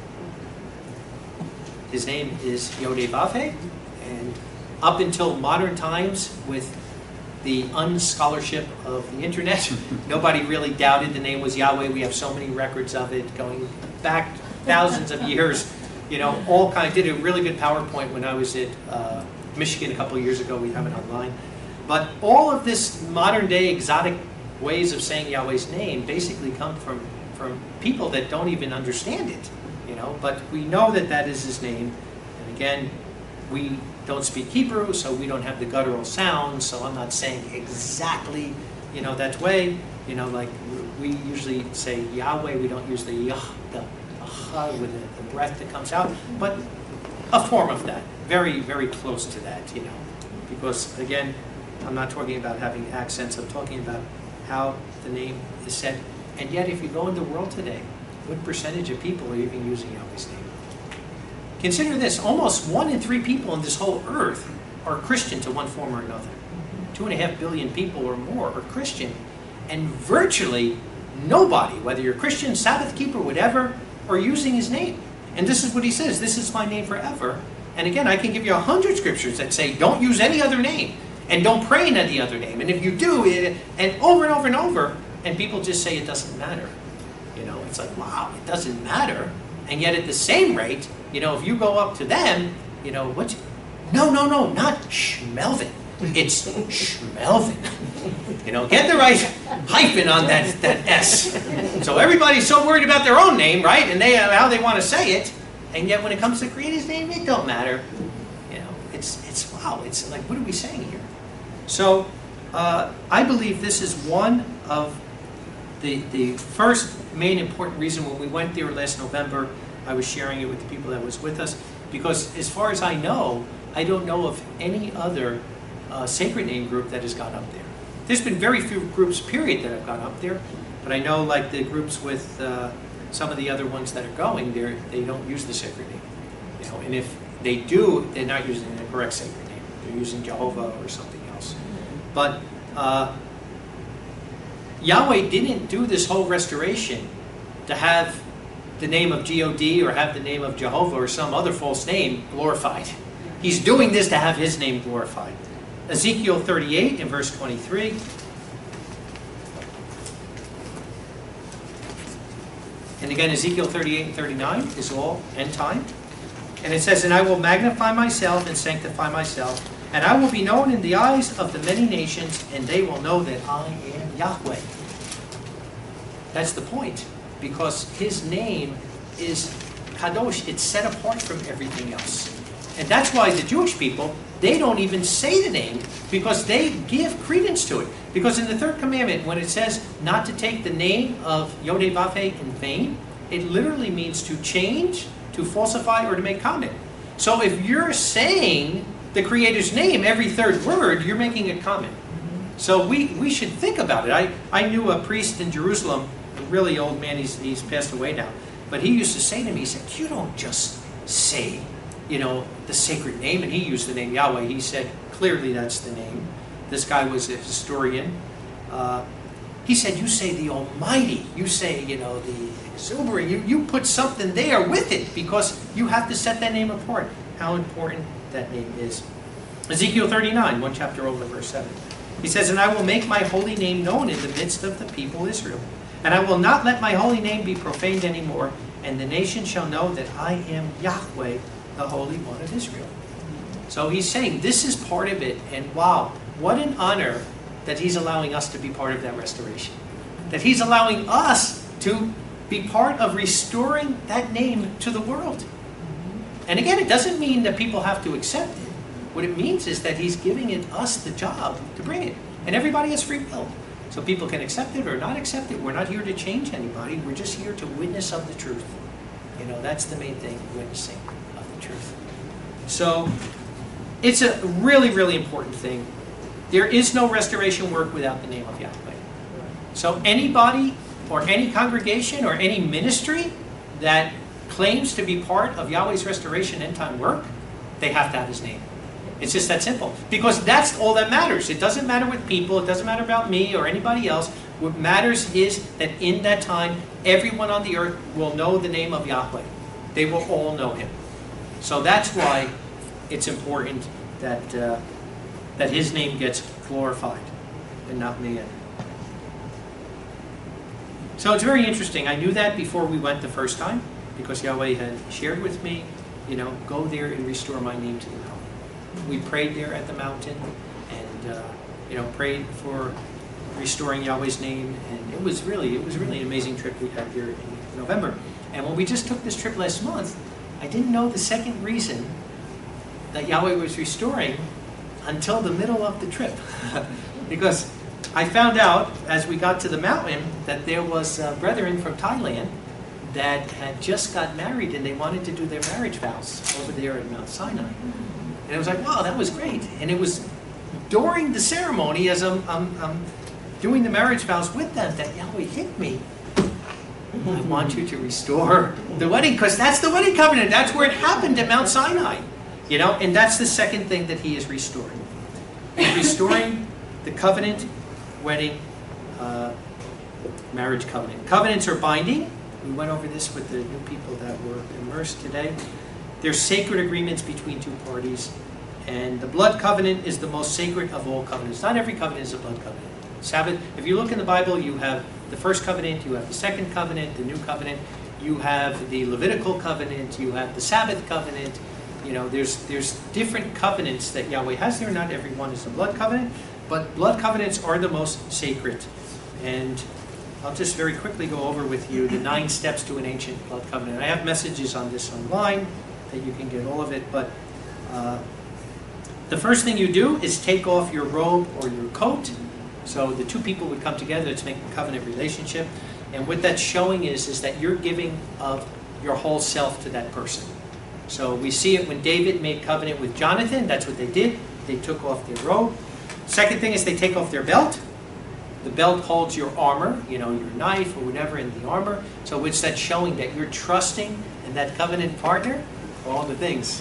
his name is Yodhe-Vavhe, and up until modern times with the unscholarship of the internet, nobody really doubted the name was Yahweh. We have so many records of it going back thousands of years. You know, all kind. Did a really good PowerPoint when I was at uh, Michigan a couple of years ago. We have it online. But all of this modern day exotic ways of saying Yahweh's name basically come from from people that don't even understand it. You know, but we know that that is his name. And again, we don't speak Hebrew, so we don't have the guttural sounds, so I'm not saying exactly, you know, that way. You know, like we usually say Yahweh, we don't use the yah, the ah with the, the breath that comes out, but a form of that, very, very close to that, you know. Because, again, I'm not talking about having accents, I'm talking about how the name is said. And yet, if you go in the world today, what percentage of people are even using Yahweh's name? Consider this, almost one in three people on this whole earth are Christian to one form or another. Two and a half billion people or more are Christian. And virtually nobody, whether you're Christian, Sabbath keeper, whatever, are using his name. And this is what he says, this is my name forever. And again, I can give you a hundred scriptures that say don't use any other name. And don't pray in any other name. And if you do, it, and over and over and over, and people just say it doesn't matter. You know, it's like, wow, it doesn't matter. And yet at the same rate, you know, if you go up to them, you know, what? No, no, no, not Schmelvin. It's Schmelvin. You know, get the right hyphen on that, that S. So everybody's so worried about their own name, right? And they how they want to say it. And yet when it comes to Creator's name, it don't matter. You know, it's, it's wow, it's like, what are we saying here? So uh, I believe this is one of the, the first main important reason when we went there last November. I was sharing it with the people that was with us, because as far as I know, I don't know of any other uh, sacred name group that has gone up there. There's been very few groups, period, that have gone up there, but I know like the groups with uh, some of the other ones that are going there, they don't use the sacred name. You know, and if they do, they're not using the correct sacred name. They're using Jehovah or something else. But uh, Yahweh didn't do this whole restoration to have the name of G O D or have the name of Jehovah or some other false name glorified. He's doing this to have his name glorified. Ezekiel thirty-eight in verse twenty-three. And again, Ezekiel thirty-eight and thirty-nine is all end time. And it says, and I will magnify myself and sanctify myself, and I will be known in the eyes of the many nations, and they will know that I am Yahweh. That's the point. Because his name is Kadosh. It's set apart from everything else. And that's why the Jewish people, they don't even say the name, because they give credence to it. Because in the third commandment, when it says not to take the name of Yod-Heh-Vav-Heh in vain, it literally means to change, to falsify, or to make comment. So if you're saying the Creator's name every third word, you're making a comment. So we, we should think about it. I, I knew a priest in Jerusalem, a really old man, he's, he's passed away now, but he used to say to me, he said, you don't just say, you know, the sacred name, and he used the name Yahweh. He said, clearly that's the name. This guy was a historian. Uh, he said, you say the Almighty, you say, you know, the exuberant, you, you put something there with it, because you have to set that name apart. How important that name is. Ezekiel thirty-nine, one chapter over, verse seven. He says, and I will make my holy name known in the midst of the people Israel. And I will not let my holy name be profaned anymore, and the nation shall know that I am Yahweh, the Holy One of Israel. So he's saying this is part of it, and wow, what an honor that he's allowing us to be part of that restoration. That he's allowing us to be part of restoring that name to the world. And again, it doesn't mean that people have to accept it. What it means is that he's giving it us the job to bring it. And everybody has free will. So people can accept it or not accept it. We're not here to change anybody. We're just here to witness of the truth. You know, that's the main thing, witnessing of the truth. So it's a really, really important thing. There is no restoration work without the name of Yahweh. So anybody or any congregation or any ministry that claims to be part of Yahweh's restoration end time work, they have to have his name. It's just that simple. Because that's all that matters. It doesn't matter with people. It doesn't matter about me or anybody else. What matters is that in that time, everyone on the earth will know the name of Yahweh. They will all know him. So that's why it's important that, uh, that his name gets glorified and not man. So it's very interesting. I knew that before we went the first time, because Yahweh had shared with me, you know, go there and restore my name to the mountain. We prayed there at the mountain, and uh, you know, prayed for restoring Yahweh's name, and it was really, it was really an amazing trip we had here in November. And when we just took this trip last month, I didn't know the second reason that Yahweh was restoring until the middle of the trip, because I found out as we got to the mountain that there was uh, brethren from Thailand that had just got married, and they wanted to do their marriage vows over there at Mount Sinai. And I was like, wow, that was great. And it was during the ceremony, as I'm, I'm, I'm doing the marriage vows with them, that Yahweh hit me. I want you to restore the wedding, because that's the wedding covenant. That's where it happened at Mount Sinai. You know, and that's the second thing that he is restoring. He's restoring the covenant, wedding, uh, marriage covenant. Covenants are binding. We went over this with the new people that were immersed today. They're sacred agreements between two parties, and the blood covenant is the most sacred of all covenants. Not every covenant is a blood covenant. Sabbath, if you look in the Bible, you have the first covenant, you have the second covenant, the new covenant, you have the Levitical covenant, you have the Sabbath covenant. You know, there's there's different covenants that Yahweh has there. Not every one is a blood covenant, but blood covenants are the most sacred. And I'll just very quickly go over with you the nine steps to an ancient blood covenant. I have messages on this online that you can get all of it, but uh, the first thing you do is take off your robe or your coat. So the two people would come together to make a covenant relationship. And what that's showing is, is that you're giving of your whole self to that person. So we see it when David made covenant with Jonathan. That's what they did. They took off their robe. Second thing is they take off their belt. The belt holds your armor, you know, your knife or whatever in the armor. So it's that showing that you're trusting in that covenant partner for all the things.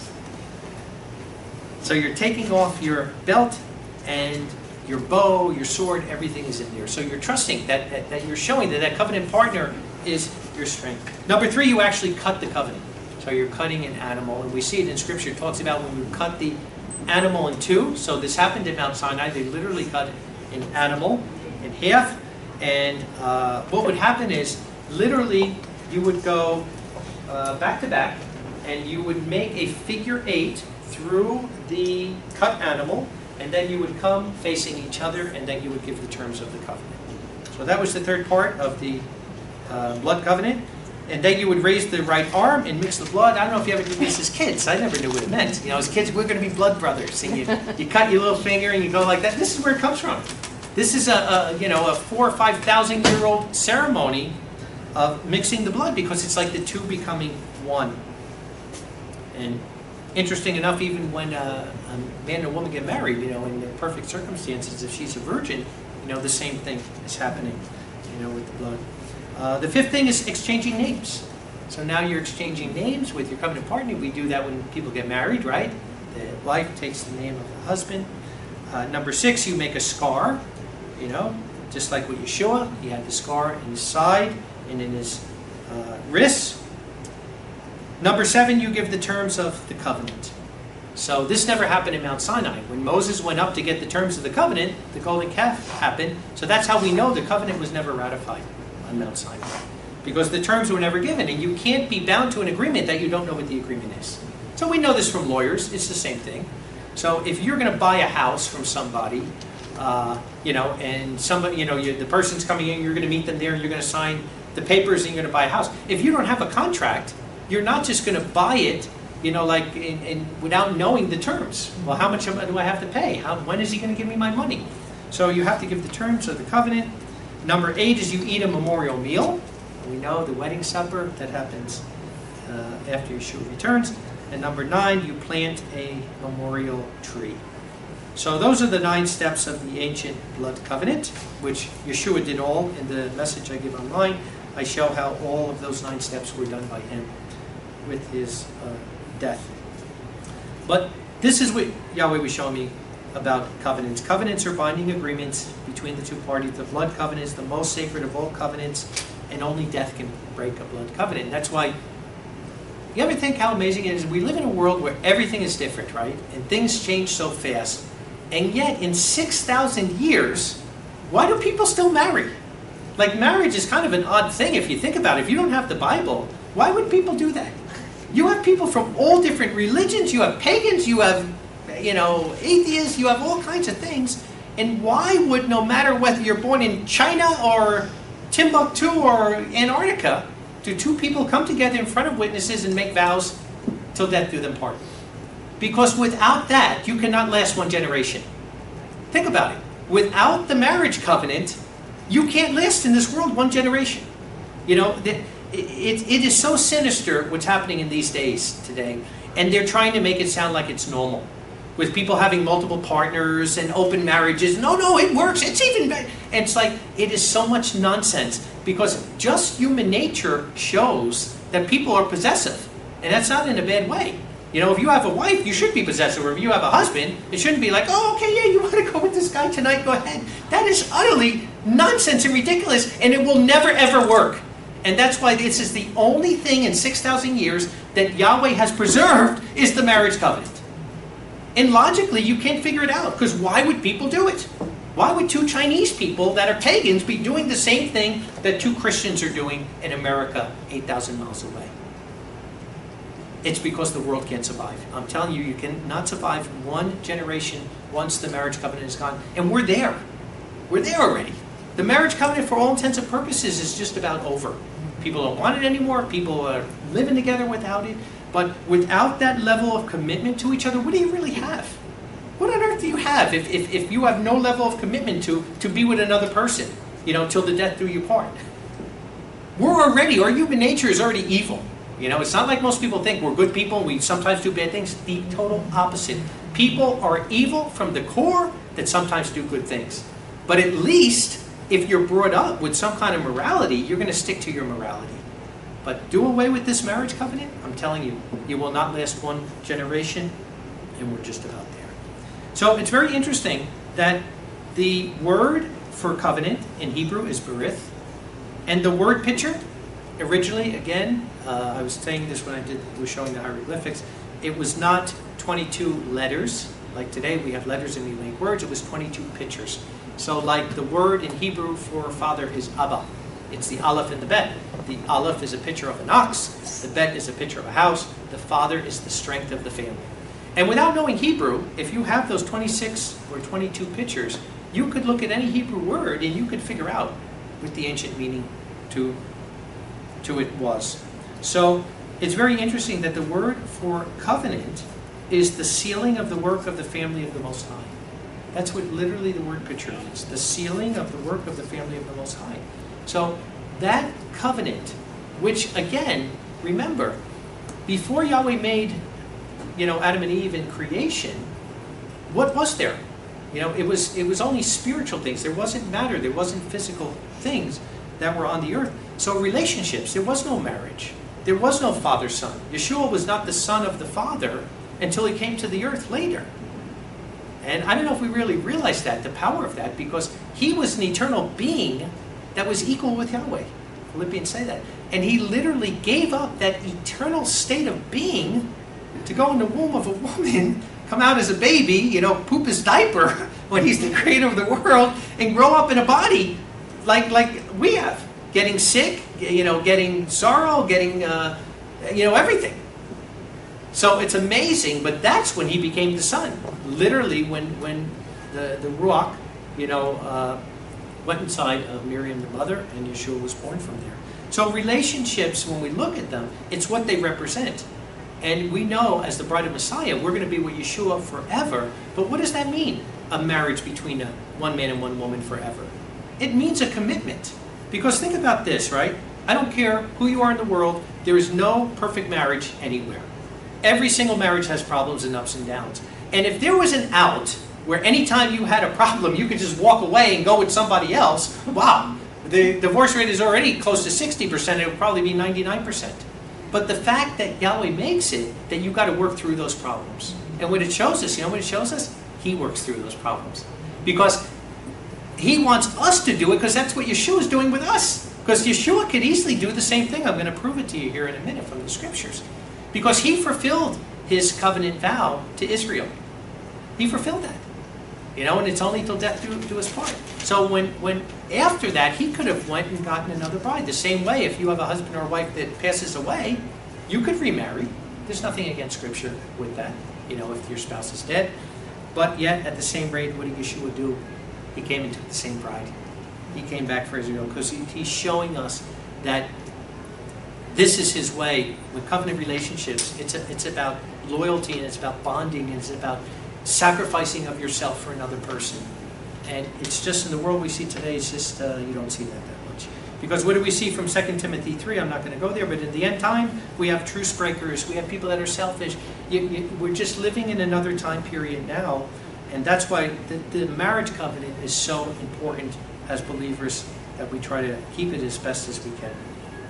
So you're taking off your belt and your bow, your sword, everything is in there. So you're trusting that, that, that you're showing that that covenant partner is your strength. Number three, you actually cut the covenant. So you're cutting an animal, and we see it in Scripture. It talks about when you cut the animal in two. So this happened at Mount Sinai. They literally cut an animal in half. And uh, what would happen is, literally, you would go uh, back to back, and you would make a figure eight through the cut animal, and then you would come facing each other, and then you would give the terms of the covenant. So that was the third part of the uh, blood covenant. And then you would raise the right arm and mix the blood. I don't know if you ever did this as kids. I never knew what it meant. You know, as kids, we're going to be blood brothers. And you, you cut your little finger and you go like that. This is where it comes from. This is a, a you know a four or five thousand year old ceremony of mixing the blood, because it's like the two becoming one. And interesting enough, even when uh, a man and a woman get married, you know, in the perfect circumstances, if she's a virgin, you know, the same thing is happening, you know, with the blood. Uh, the fifth thing is exchanging names. So now you're exchanging names with your covenant partner. We do that when people get married, right? The wife takes the name of the husband. Uh, number six, you make a scar, you know, just like with Yeshua. He had the scar in his side and in his uh, wrists. Number seven, you give the terms of the covenant. So this never happened in Mount Sinai. When Moses went up to get the terms of the covenant, the golden calf happened. So that's how we know the covenant was never ratified on Mount Sinai, because the terms were never given, and you can't be bound to an agreement that you don't know what the agreement is. So we know this from lawyers. It's the same thing. So if you're going to buy a house from somebody, uh, you know, and somebody, you know, you, the person's coming in, you're going to meet them there, you're going to sign the papers, and you're going to buy a house. If you don't have a contract, you're not just going to buy it, you know, like in, in, without knowing the terms. Well, how much do I have to pay? How, when is he going to give me my money? So you have to give the terms of the covenant. Number eight is you eat a memorial meal. We know the wedding supper that happens uh, after Yeshua returns. And number nine, you plant a memorial tree. So those are the nine steps of the ancient blood covenant, which Yeshua did all in the message I give online. I show how all of those nine steps were done by him with his uh, death. But this is what Yahweh was showing me about covenants. Covenants are binding agreements between the two parties. The blood covenant is the most sacred of all covenants, and only death can break a blood covenant. And that's why, you ever think how amazing it is? We live in a world where everything is different, right? And things change so fast. And yet, in six thousand years, why do people still marry? Like, marriage is kind of an odd thing if you think about it. If you don't have the Bible, why would people do that? You have people from all different religions. You have pagans. You have, you know, atheists. You have all kinds of things. And why would, no matter whether you're born in China or Timbuktu or Antarctica, do two people come together in front of witnesses and make vows till death do them part? Because without that, you cannot last one generation. Think about it. Without the marriage covenant, you can't last in this world one generation. You know, it, it, it is so sinister what's happening in these days today. And they're trying to make it sound like it's normal, with people having multiple partners and open marriages. No, no, it works. It's even better. And it's like, it is so much nonsense, because just human nature shows that people are possessive. And that's not in a bad way. You know, if you have a wife, you should be possessive. Or if you have a husband, it shouldn't be like, oh, okay, yeah, you want to go with this guy tonight, go ahead. That is utterly nonsense and ridiculous, and it will never, ever work. And that's why this is the only thing in six thousand years that Yahweh has preserved is the marriage covenant. And logically, you can't figure it out, because why would people do it? Why would two Chinese people that are pagans be doing the same thing that two Christians are doing in America eight thousand miles away? It's because the world can't survive. I'm telling you, you cannot survive one generation once the marriage covenant is gone. And we're there. We're there already. The marriage covenant, for all intents and purposes, is just about over. People don't want it anymore. People are living together without it. But without that level of commitment to each other, what do you really have? What on earth do you have if, if, if you have no level of commitment to, to be with another person, you know, till the death do you part? We're already, our human nature is already evil. You know, it's not like most people think we're good people and we sometimes do bad things. The total opposite. People are evil from the core that sometimes do good things. But at least, if you're brought up with some kind of morality, you're going to stick to your morality. But do away with this marriage covenant, I'm telling you, you will not last one generation, and we're just about there. So it's very interesting that the word for covenant in Hebrew is berith, and the word picture, originally, again, uh, I was saying this when I did was showing the hieroglyphics, it was not twenty-two letters, like today we have letters and we make words, it was twenty-two pictures. So like the word in Hebrew for father is Abba. It's the Aleph and the Bet. The Aleph is a picture of an ox. The Bet is a picture of a house. The father is the strength of the family. And without knowing Hebrew, if you have those twenty-six or twenty-two pictures, you could look at any Hebrew word and you could figure out what the ancient meaning to, to it was. So it's very interesting that the word for covenant is the sealing of the work of the family of the Most High. That's what literally the word picture means. The sealing of the work of the family of the Most High. So that covenant, which again, remember, before Yahweh made, you know, Adam and Eve in creation, what was there? You know, it was it was only spiritual things. There wasn't matter. There wasn't physical things that were on the earth. So relationships. There was no marriage. There was no father-son. Yeshua was not the son of the Father until he came to the earth later. And I don't know if we really realize that, the power of that, because he was an eternal being that was equal with Yahweh. Philippians say that. And he literally gave up that eternal state of being to go in the womb of a woman, come out as a baby, you know, poop his diaper when he's the creator of the world, and grow up in a body like like we have. Getting sick, you know, getting sorrow, getting, uh, you know, everything. So it's amazing, but that's when he became the son. Literally, when when the, the Ruach, you know, uh, went inside of Miriam, the mother, and Yeshua was born from there. So relationships, when we look at them, it's what they represent. And we know, as the bride of Messiah, we're going to be with Yeshua forever. But what does that mean, a marriage between a, one man and one woman forever? It means a commitment. Because think about this, right? I don't care who you are in the world, there is no perfect marriage anywhere. Every single marriage has problems and ups and downs. And if there was an out where anytime you had a problem, you could just walk away and go with somebody else, wow, the divorce rate is already close to sixty percent, it would probably be ninety-nine percent. But the fact that Yahweh makes it, that you've got to work through those problems. And what it shows us, you know what it shows us? He works through those problems. Because he wants us to do it, because that's what Yeshua is doing with us. Because Yeshua could easily do the same thing. I'm going to prove it to you here in a minute from the scriptures. Because he fulfilled his covenant vow to Israel. He fulfilled that. You know, and it's only till death do, do us part. So when, when after that, he could have went and gotten another bride. The same way, if you have a husband or a wife that passes away, you could remarry. There's nothing against scripture with that, you know, if your spouse is dead. But yet, at the same rate, what did Yeshua do? He came and took the same bride. He came back for Israel because he, he's showing us that this is his way. With covenant relationships, it's, a, it's about loyalty, and it's about bonding, and it's about sacrificing of yourself for another person. And it's just in the world we see today, it's just, uh, you don't see that that much. Because what do we see from Second Timothy three? I'm not going to go there, but in the end time, we have truce breakers, we have people that are selfish. You, you, we're just living in another time period now, and that's why the, the marriage covenant is so important as believers, that we try to keep it as best as we can.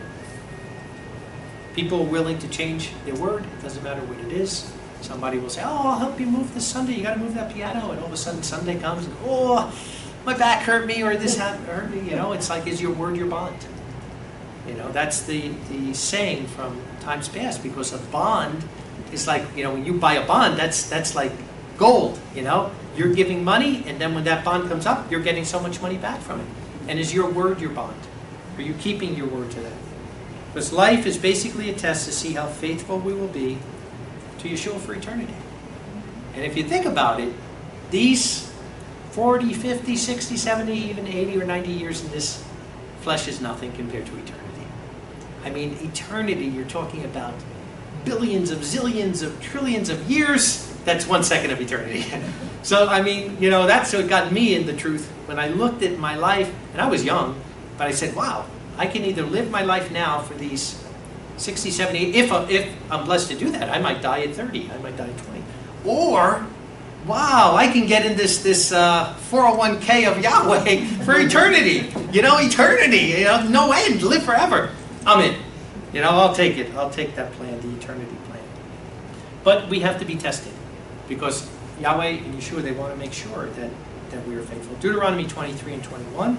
People are willing to change their word, it doesn't matter what it is. Somebody will say, oh, I'll help you move this Sunday, you got to move that piano, and all of a sudden Sunday comes, and oh, my back hurt me, or this happened, hurt me, you know, it's like, is your word your bond? You know, that's the, the saying from times past, because a bond is like, you know, when you buy a bond, that's, that's like gold, you know? You're giving money, and then when that bond comes up, you're getting so much money back from it. And is your word your bond? Are you keeping your word to that? Because life is basically a test to see how faithful we will be to Yeshua for eternity. And if you think about it, these forty, fifty, sixty, seventy, even eighty or ninety years in this flesh is nothing compared to eternity. I mean, eternity, you're talking about billions of zillions of trillions of years. That's one second of eternity. So, I mean, you know, that's what got me in the truth. When I looked at my life, and I was young, but I said, wow, I can either live my life now for these sixty, seventy, if, if I'm blessed to do that, I might die at thirty, I might die at twenty. Or, wow, I can get in this, this uh, four oh one K of Yahweh for eternity. You know, eternity, you know, no end, live forever. I'm in. You know, I'll take it. I'll take that plan, the eternity plan. But we have to be tested, because Yahweh and Yeshua, they want to make sure that, that we are faithful. Deuteronomy twenty-three and twenty-one.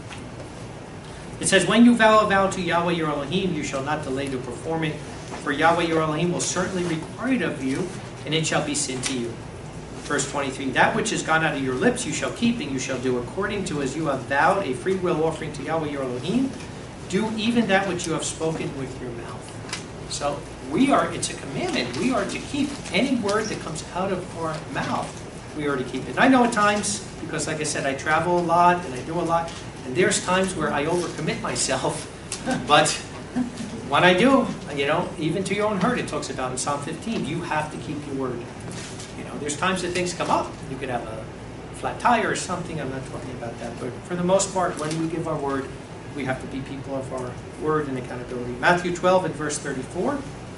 It says, when you vow a vow to Yahweh your Elohim, you shall not delay to perform it, for Yahweh your Elohim will certainly require it of you, and it shall be sin to you. Verse twenty-three, that which has gone out of your lips you shall keep, and you shall do according to as you have vowed, a free will offering to Yahweh your Elohim. Do even that which you have spoken with your mouth. So we are, it's a commandment. We are to keep any word that comes out of our mouth. We are to keep it. And I know at times, because like I said, I travel a lot and I do a lot, and there's times where I overcommit myself. But when I do, you know, even to your own hurt, it talks about in Psalm fifteen, you have to keep your word. You know, there's times that things come up. You could have a flat tire or something. I'm not talking about that. But for the most part, when we give our word, we have to be people of our word and accountability. Matthew twelve and verse thirty-four.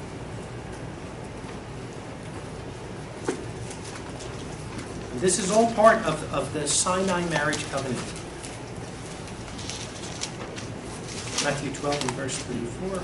This is all part of, of the Sinai marriage covenant. Matthew twelve and verse thirty-four.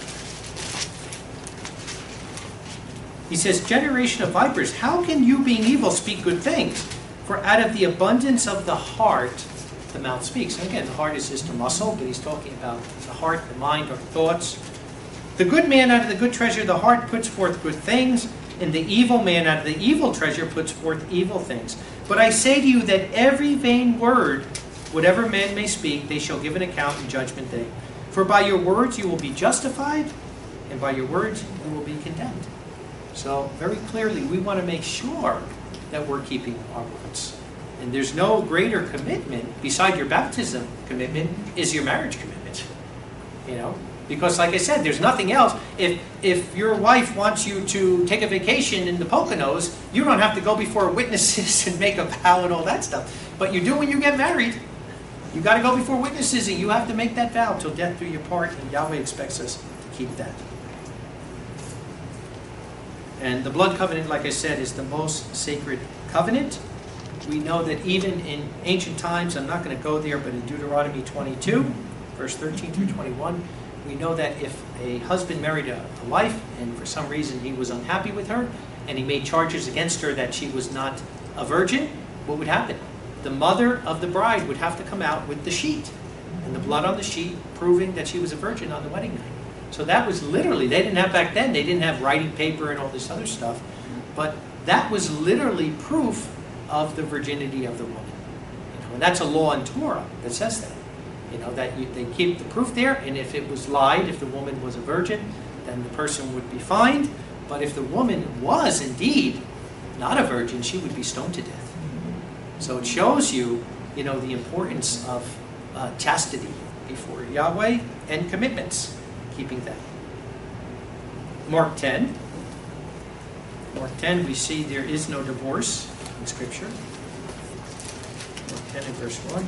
He says, generation of vipers, how can you, being evil, speak good things? For out of the abundance of the heart, the mouth speaks. And again, the heart is just a muscle, but he's talking about the heart, the mind, our thoughts. The good man out of the good treasure of the heart puts forth good things, and the evil man out of the evil treasure puts forth evil things. But I say to you that every vain word, whatever man may speak, they shall give an account in judgment day. For by your words you will be justified, and by your words you will be condemned. So very clearly, we want to make sure that we're keeping our words. And there's no greater commitment, beside your baptism commitment, is your marriage commitment. You know? Because like I said, there's nothing else. If, if your wife wants you to take a vacation in the Poconos, you don't have to go before witnesses and make a vow and all that stuff. But you do when you get married. You got to go before witnesses, and you have to make that vow till death do your part, and Yahweh expects us to keep that. And the blood covenant, like I said, is the most sacred covenant. We know that even in ancient times, I'm not going to go there, but in Deuteronomy twenty-two, verse thirteen through twenty-one, we know that if a husband married a, a wife, and for some reason he was unhappy with her, and he made charges against her that she was not a virgin, what would happen? The mother of the bride would have to come out with the sheet, and the blood on the sheet proving that she was a virgin on the wedding night. So that was literally, they didn't have back then, they didn't have writing paper and all this other stuff, but that was literally proof of the virginity of the woman. You know, and that's a law in Torah that says that. You know, that you, they keep the proof there, and if it was lied, if the woman was a virgin, then the person would be fined. But if the woman was indeed not a virgin, she would be stoned to death. So it shows you, you know, the importance of uh, chastity before Yahweh and commitments, keeping that. Mark ten. Mark ten, we see there is no divorce in Scripture. Mark ten and verse one.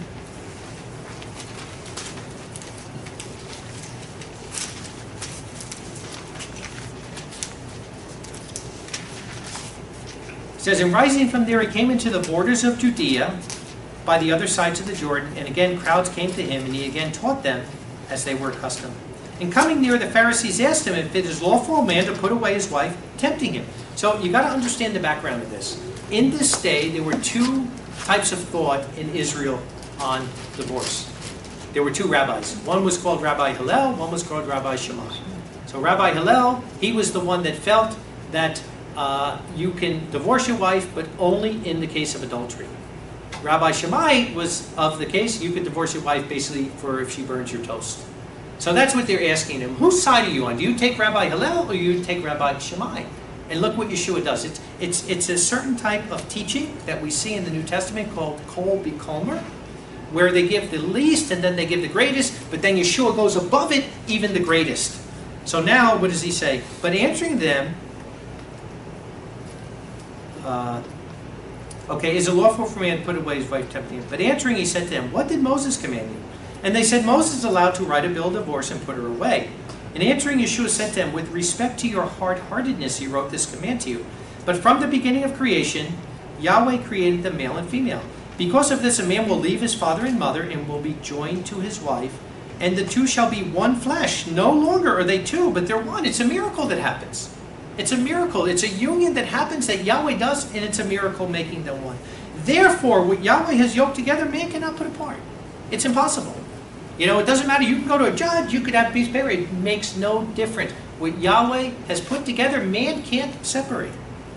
It says, and rising from there, he came into the borders of Judea by the other sides of the Jordan, and again crowds came to him, and he again taught them as they were accustomed. And coming near, the Pharisees asked him if it is lawful a man to put away his wife, tempting him. So you got to understand the background of this. In this day, there were two types of thought in Israel on divorce. there were two rabbis. One was called Rabbi Hillel, one was called Rabbi Shammai. So Rabbi Hillel, he was the one that felt that uh, you can divorce your wife, but only in the case of adultery. Rabbi Shammai was of the case you could divorce your wife basically for if she burns your toast. So that's what they're asking him. Whose side are you on? Do you take Rabbi Hillel or do you take Rabbi Shammai? And look what Yeshua does. It's, it's, it's a certain type of teaching that we see in the New Testament called Kol B'Komer, where they give the least and then they give the greatest, but then Yeshua goes above it, even the greatest. So now, what does he say? But answering them, uh, okay, is it lawful for a man to put away his wife tempting him? But answering, he said to them, what did Moses command you? And they said, Moses is allowed to write a bill of divorce and put her away. And answering, Yeshua said to them, with respect to your hard-heartedness, he wrote this command to you. But from the beginning of creation, Yahweh created them male and female. Because of this, a man will leave his father and mother and will be joined to his wife, and the two shall be one flesh. No longer are they two, but they're one. It's a miracle that happens. It's a miracle. It's a union that happens that Yahweh does, and it's a miracle making them one. Therefore, what Yahweh has yoked together, man cannot put apart. It's impossible. You know, it doesn't matter. You can go to a judge, you could have peace buried. It makes no difference. What Yahweh has put together, man can't separate.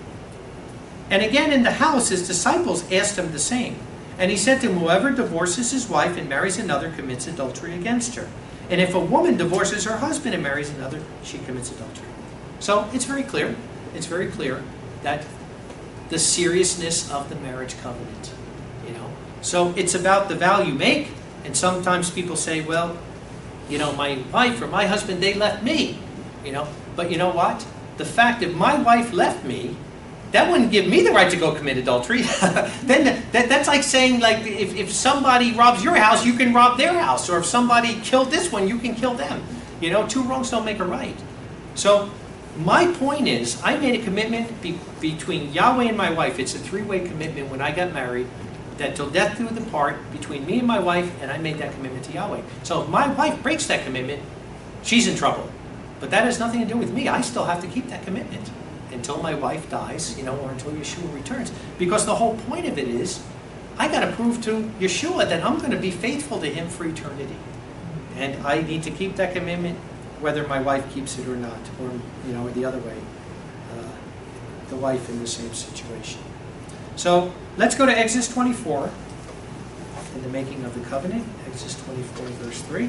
And again, in the house, his disciples asked him the same. And he said to him, whoever divorces his wife and marries another commits adultery against her. And if a woman divorces her husband and marries another, she commits adultery. So it's very clear. It's very clear that the seriousness of the marriage covenant. You know, so it's about the vow you make. And sometimes people say, well, you know, my wife or my husband, they left me. You know, but you know what? The fact that my wife left me, that wouldn't give me the right to go commit adultery. Then that, that's like saying, like, if, if somebody robs your house, you can rob their house. Or if somebody killed this one, you can kill them. You know, two wrongs don't make a right. So my point is, I made a commitment be, between Yahweh and my wife. It's a three-way commitment when I got married, that till death do them part between me and my wife, and I made that commitment to Yahweh. So if my wife breaks that commitment, she's in trouble. But that has nothing to do with me. I still have to keep that commitment until my wife dies, you know, or until Yeshua returns. Because the whole point of it is, I got to prove to Yeshua that I'm going to be faithful to him for eternity. And I need to keep that commitment whether my wife keeps it or not, or, you know, the other way, uh, the wife in the same situation. So let's go to Exodus twenty-four, in the making of the covenant. Exodus twenty-four, verse three.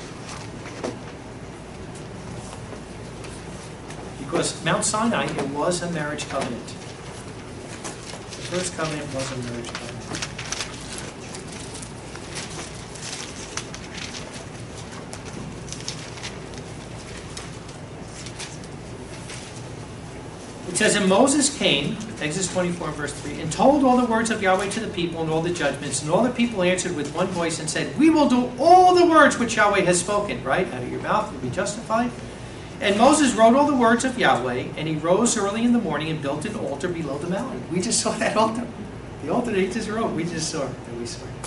Because Mount Sinai, it was a marriage covenant. The first covenant was a marriage covenant. It says, and Moses came, Exodus twenty-four, verse three, and told all the words of Yahweh to the people and all the judgments. And all the people answered with one voice and said, we will do all the words which Yahweh has spoken. Right? Out of your mouth will be justified. And Moses wrote all the words of Yahweh, and he rose early in the morning and built an altar below the mountain. We just saw that altar. The altar that he just wrote, we just saw it. That we saw it.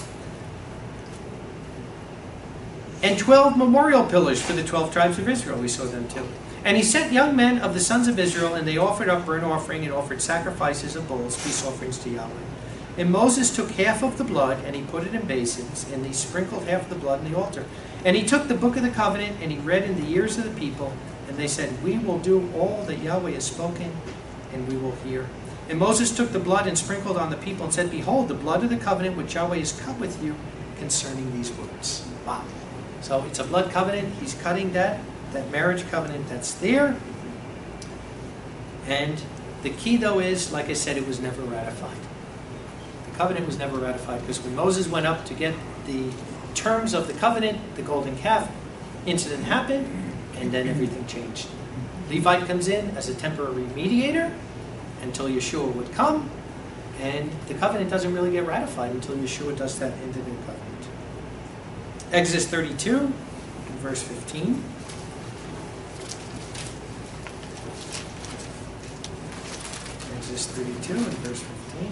And twelve memorial pillars for the twelve tribes of Israel. We saw them too. And he sent young men of the sons of Israel, and they offered up burnt offering and offered sacrifices of bulls, peace offerings to Yahweh. And Moses took half of the blood, and he put it in basins, and he sprinkled half of the blood in the altar. And he took the book of the covenant, and he read in the ears of the people, and they said, we will do all that Yahweh has spoken, and we will hear. And Moses took the blood and sprinkled on the people, and said, behold, the blood of the covenant which Yahweh has cut with you concerning these words. Wow. So it's a blood covenant. He's cutting that. That marriage covenant that's there. And the key, though, is, like I said, it was never ratified. The covenant was never ratified because when Moses went up to get the terms of the covenant, the golden calf incident happened, and then everything changed. Levite comes in as a temporary mediator until Yeshua would come, and the covenant doesn't really get ratified until Yeshua does that into the covenant. Exodus thirty-two, verse fifteen. Exodus thirty-two and verse fifteen.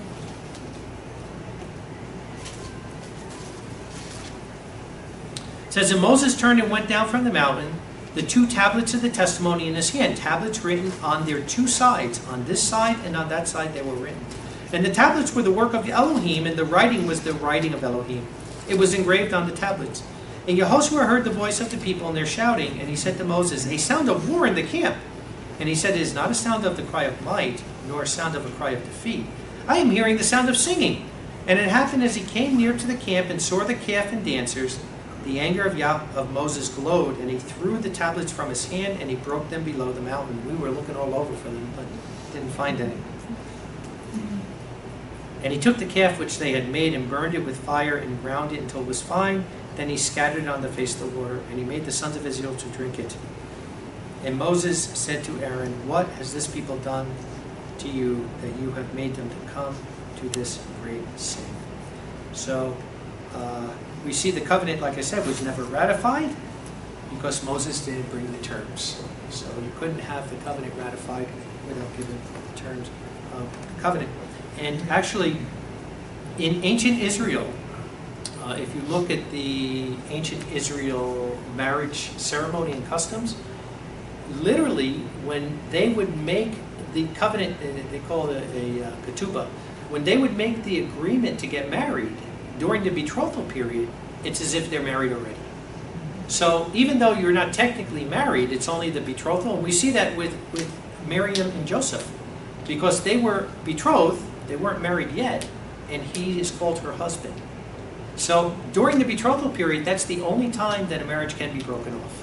It says, and Moses turned and went down from the mountain, the two tablets of the testimony in his hand, tablets written on their two sides, on this side and on that side they were written. And the tablets were the work of Elohim, and the writing was the writing of Elohim. It was engraved on the tablets. And Yehoshua heard the voice of the people, and they're shouting, and he said to Moses, a sound of war in the camp. And he said, it is not a sound of the cry of might, nor a sound of a cry of defeat. I am hearing the sound of singing. And it happened as he came near to the camp and saw the calf and dancers, the anger of, Yah- of Moses glowed, and he threw the tablets from his hand, and he broke them below the mountain. We were looking all over for them, but didn't find any. And he took the calf which they had made and burned it with fire and ground it until it was fine. Then he scattered it on the face of the water, and he made the sons of Israel to drink it. And Moses said to Aaron, what has this people done to you that you have made them to come to this great sin? So uh, we see the covenant, like I said, was never ratified because Moses didn't bring the terms. So you couldn't have the covenant ratified without giving the terms of the covenant. And actually, in ancient Israel, uh, if you look at the ancient Israel marriage ceremony and customs, literally, when they would make the covenant, they call it a, a uh, ketubah, when they would make the agreement to get married during the betrothal period, it's as if they're married already. So even though you're not technically married, it's only the betrothal. And we see that with, with Miriam and Joseph, because they were betrothed, they weren't married yet, and he is called her husband. So during the betrothal period, that's the only time that a marriage can be broken off.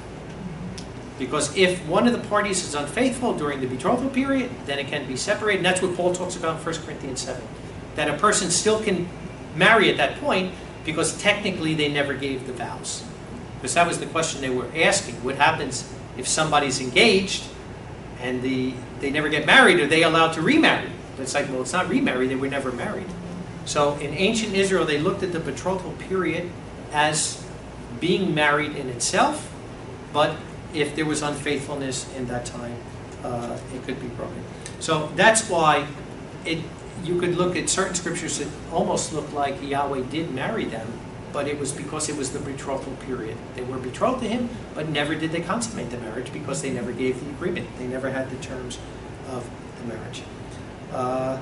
Because if one of the parties is unfaithful during the betrothal period, then it can be separated. And that's what Paul talks about in First Corinthians seven. That a person still can marry at that point because technically they never gave the vows. Because that was the question they were asking. What happens if somebody's engaged and the they never get married? Are they allowed to remarry? It's like, well, it's not remarry. They were never married. So in ancient Israel, they looked at the betrothal period as being married in itself, but if there was unfaithfulness in that time, uh, it could be broken. So that's why it. You could look at certain scriptures that almost look like Yahweh did marry them, but it was because it was the betrothal period. They were betrothed to him, but never did they consummate the marriage because they never gave the agreement. They never had the terms of the marriage. Uh,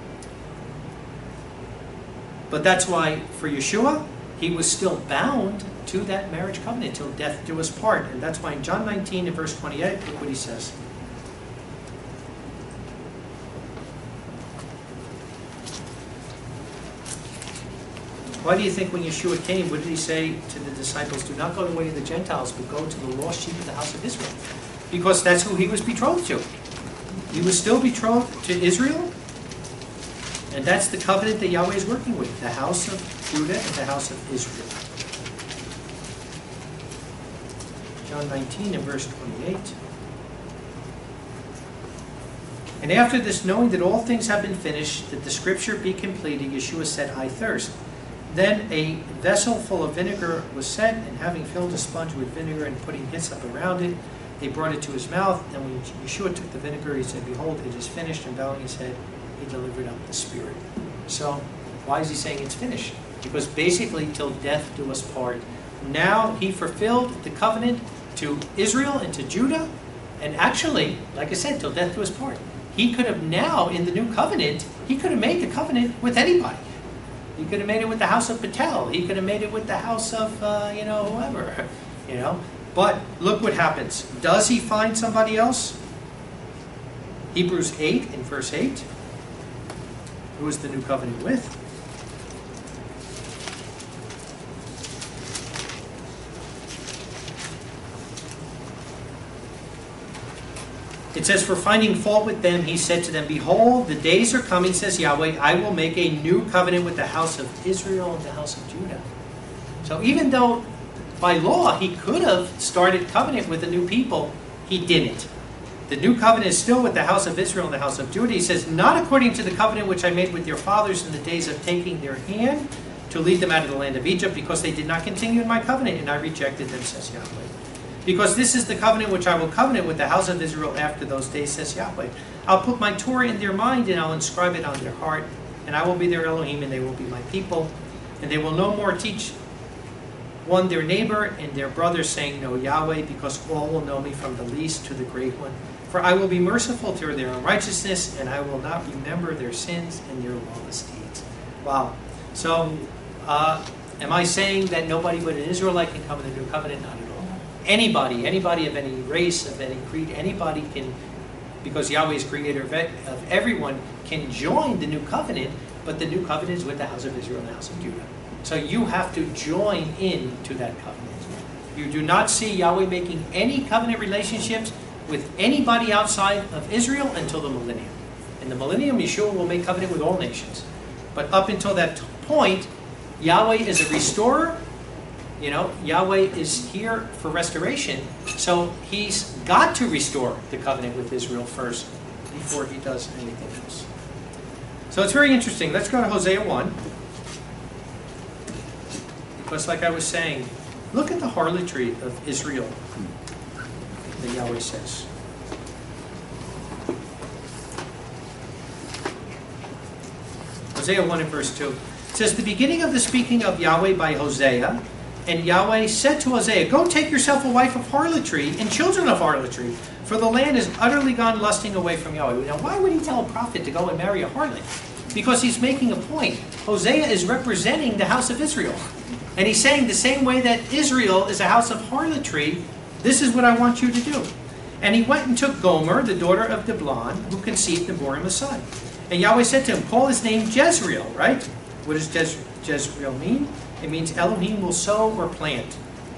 but that's why for Yeshua, he was still bound to that marriage covenant till death do us part. And that's why in John nineteen and verse twenty-eight, look what he says. Why do you think when Yeshua came, what did he say to the disciples? Do not go the way of the Gentiles, but go to the lost sheep of the house of Israel. Because that's who he was betrothed to. He was still betrothed to Israel. And that's the covenant that Yahweh is working with. The house of Judah and the house of Israel. John nineteen and verse twenty-eight. And after this, knowing that all things have been finished, that the scripture be completed, Yeshua said, I thirst. Then a vessel full of vinegar was set, and having filled a sponge with vinegar and putting hyssop around it, they brought it to his mouth. And when Yeshua took the vinegar, he said, behold, it is finished. And bowing his head, he delivered up the spirit. So why is he saying it's finished? Because basically, till death do us part. Now he fulfilled the covenant to Israel and to Judah. And actually, like I said, till death do us part. He could have now, in the new covenant, he could have made the covenant with anybody. He could have made it with the house of Betel. He could have made it with the house of, uh, you know, whoever. You know. But look what happens. Does he find somebody else? Hebrews eight in verse eight. Who is the new covenant with? It says, for finding fault with them, he said to them, behold, the days are coming, says Yahweh, I will make a new covenant with the house of Israel and the house of Judah. So even though by law he could have started covenant with the new people, he didn't. The new covenant is still with the house of Israel and the house of Judah. He says, not according to the covenant which I made with your fathers in the days of taking their hand to lead them out of the land of Egypt, because they did not continue in my covenant, and I rejected them, says Yahweh. Because this is the covenant which I will covenant with the house of Israel after those days, says Yahweh. I'll put my Torah in their mind, and I'll inscribe it on their heart, and I will be their Elohim, and they will be my people. And they will no more teach one their neighbor and their brother, saying, know Yahweh, because all will know me from the least to the great one. For I will be merciful to their unrighteousness, and I will not remember their sins and their lawless deeds. Wow. So, uh, Am I saying that nobody but an Israelite can come in the new covenant? Not at all. Anybody, anybody of any race, of any creed, anybody can, because Yahweh is creator of, of everyone, can join the new covenant, but the new covenant is with the house of Israel and the house of Judah. So you have to join in to that covenant. You do not see Yahweh making any covenant relationships with anybody outside of Israel until the millennium. In the millennium, Yeshua will make covenant with all nations. But up until that point, Yahweh is a restorer. You know, Yahweh is here for restoration. So he's got to restore the covenant with Israel first before he does anything else. So it's very interesting. Let's go to Hosea one. Because like I was saying, look at the harlotry of Israel that Yahweh says. Hosea one and verse two. It says, the beginning of the speaking of Yahweh by Hosea, and Yahweh said to Hosea, go take yourself a wife of harlotry and children of harlotry, for the land is utterly gone lusting away from Yahweh. Now, why would he tell a prophet to go and marry a harlot? Because he's making a point. Hosea is representing the house of Israel. And he's saying the same way that Israel is a house of harlotry, this is what I want you to do. And he went and took Gomer, the daughter of Diblaim, who conceived and bore him a son. And Yahweh said to him, call his name Jezreel, right? What does Jez Jezreel mean? It means Elohim will sow or plant.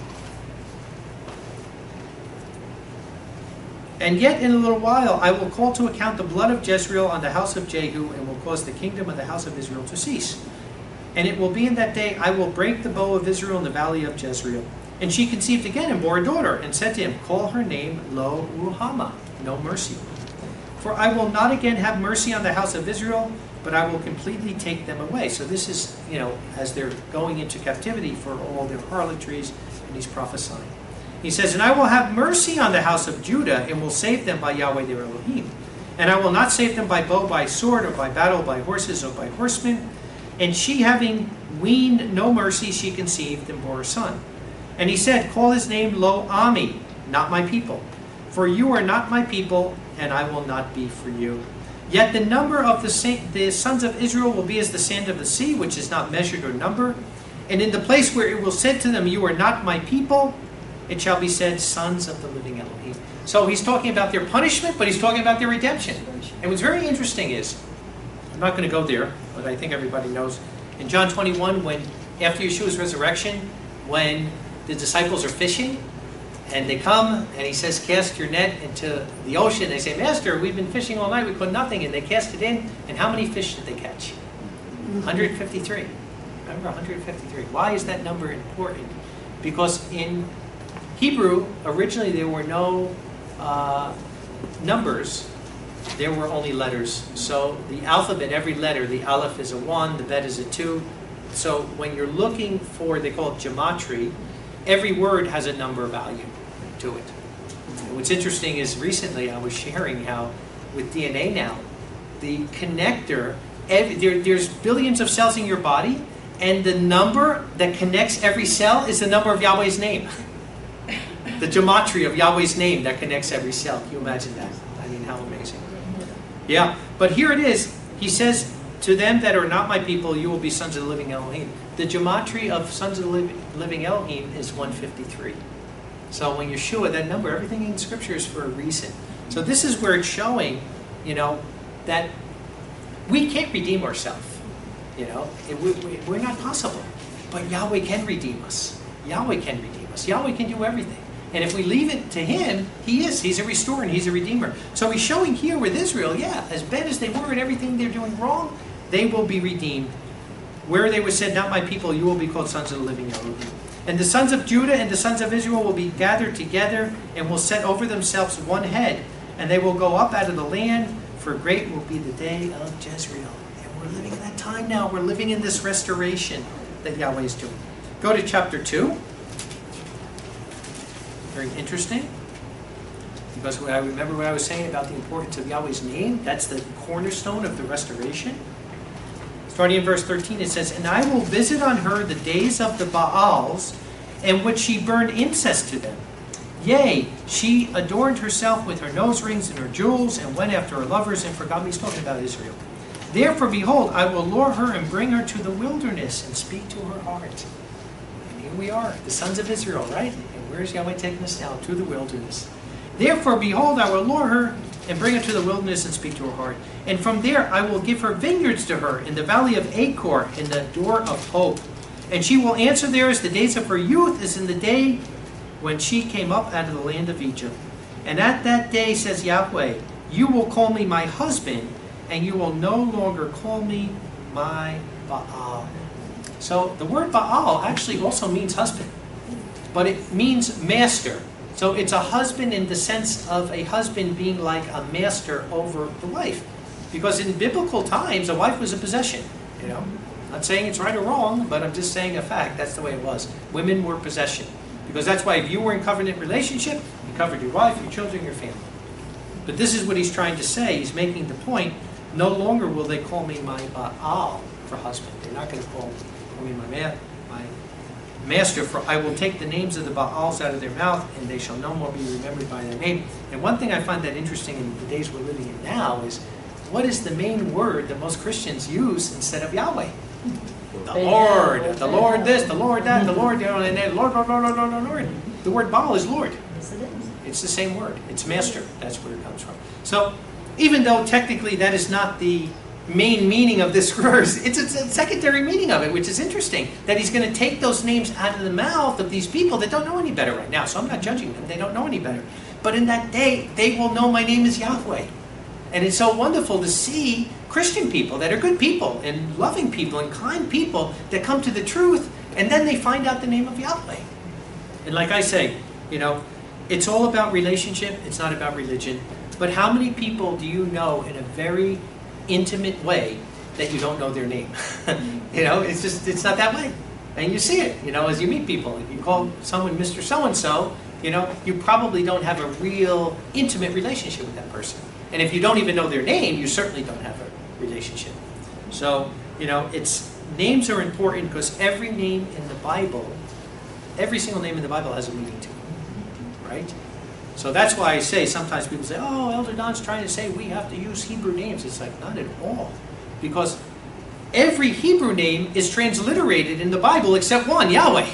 And yet in a little while I will call to account the blood of Jezreel on the house of Jehu, and will cause the kingdom of the house of Israel to cease. And it will be in that day I will break the bow of Israel in the valley of Jezreel. And she conceived again and bore a daughter, and said to him, call her name Lo Ruhamah, no mercy. For I will not again have mercy on the house of Israel, but I will completely take them away. So this is, you know, as they're going into captivity for all their harlotries, and he's prophesying. He says, and I will have mercy on the house of Judah, and will save them by Yahweh their Elohim. And I will not save them by bow, by sword, or by battle, by horses, or by horsemen. And she, having weaned no mercy, she conceived and bore a son. And he said, call his name Lo Ami, not my people. For you are not my people, and I will not be for you. Yet the number of the, the sons of Israel will be as the sand of the sea, which is not measured or numbered. And in the place where it will say to them, you are not my people, it shall be said, sons of the living Elohim. So he's talking about their punishment, but he's talking about their redemption. And what's very interesting is, I'm not going to go there, but I think everybody knows, in John twenty-one, when after Yeshua's resurrection, when the disciples are fishing, and they come, and he says, cast your net into the ocean. They say, Master, we've been fishing all night, we caught nothing. And they cast it in, and how many fish did they catch? one hundred fifty-three. Remember, one hundred fifty-three. Why is that number important? Because in Hebrew, originally there were no uh, numbers. There were only letters. So the alphabet, every letter, the aleph is a one, the bet is a two. So when you're looking for, they call it gematria, every word has a number value to it. And what's interesting is recently I was sharing how with D N A now, the connector, every, there, there's billions of cells in your body, and the number that connects every cell is the number of Yahweh's name. The gematria of Yahweh's name that connects every cell. Can you imagine that? I mean, how amazing. Yeah, but here it is. He says, to them that are not my people, you will be sons of the living Elohim. The gematria of sons of the living Elohim is one fifty-three. So when Yeshua, that number, everything in Scripture is for a reason. So this is where it's showing, you know, that we can't redeem ourselves. You know, it, we, we, we're not possible. But Yahweh can redeem us. Yahweh can redeem us. Yahweh can do everything. And if we leave it to Him, He is. He's a restorer and He's a redeemer. So He's showing here with Israel, yeah, as bad as they were and everything they're doing wrong, they will be redeemed. Where they were said, not my people, you will be called sons of the living Elohim. And the sons of Judah and the sons of Israel will be gathered together and will set over themselves one head. And they will go up out of the land, for great will be the day of Jezreel. And we're living in that time now. We're living in this restoration that Yahweh is doing. Go to chapter two. Very interesting. Because I remember what I was saying about the importance of Yahweh's name. That's the cornerstone of the restoration. Starting in verse thirteen, it says, and I will visit on her the days of the Baals, in which she burned incense to them. Yea, she adorned herself with her nose rings and her jewels, and went after her lovers, and forgot me. He's talking about Israel. Therefore, behold, I will lure her and bring her to the wilderness, and speak to her heart. here we are, the sons of Israel, right? And where's Yahweh taking us now? To the wilderness. Therefore, behold, I will lure her and bring her to the wilderness and speak to her heart. And from there I will give her vineyards to her in the valley of Achor, in the door of hope. And she will answer there as the days of her youth, as in the day when she came up out of the land of Egypt. And at that day, says Yahweh, you will call me my husband, and you will no longer call me my Baal. So the word Baal actually also means husband, but it means master. So it's a husband in the sense of a husband being like a master over the wife. Because in biblical times, a wife was a possession. You know, I'm not saying it's right or wrong, but I'm just saying a fact. That's the way it was. Women were possession. Because that's why if you were in covenant relationship, you covered your wife, your children, your family. But this is what he's trying to say. He's making the point, no longer will they call me my Baal for husband. They're not going to call, call me my man, my master, for I will take the names of the Baals out of their mouth, and they shall no more be remembered by their name. And one thing I find that interesting in the days we're living in now is, what is the main word that most Christians use instead of Yahweh? The Lord, the Lord this, the Lord that, the Lord, you know, and then Lord, Lord, Lord, Lord, Lord, Lord. The word Baal is Lord. Yes, it is. It's the same word. It's master. That's where it comes from. So, even though technically that is not the main meaning of this verse, it's a secondary meaning of it, which is interesting. That he's going to take those names out of the mouth of these people that don't know any better right now. So I'm not judging them. They don't know any better. But in that day, they will know my name is Yahweh. And it's so wonderful to see Christian people that are good people and loving people and kind people that come to the truth, and then they find out the name of Yahweh. And like I say, you know, it's all about relationship. It's not about religion. But how many people do you know in a very intimate way that you don't know their name? You know, it's just, it's not that way. And you see it, you know, as you meet people. If you call someone Mister So-and-so, you know, you probably don't have a real intimate relationship with that person. And if you don't even know their name, you certainly don't have a relationship. So, you know, it's, names are important because every name in the Bible, every single name in the Bible has a meaning to it, right? So that's why I say, sometimes people say, oh, Elder Don's trying to say we have to use Hebrew names. It's like, not at all. Because every Hebrew name is transliterated in the Bible except one, Yahweh.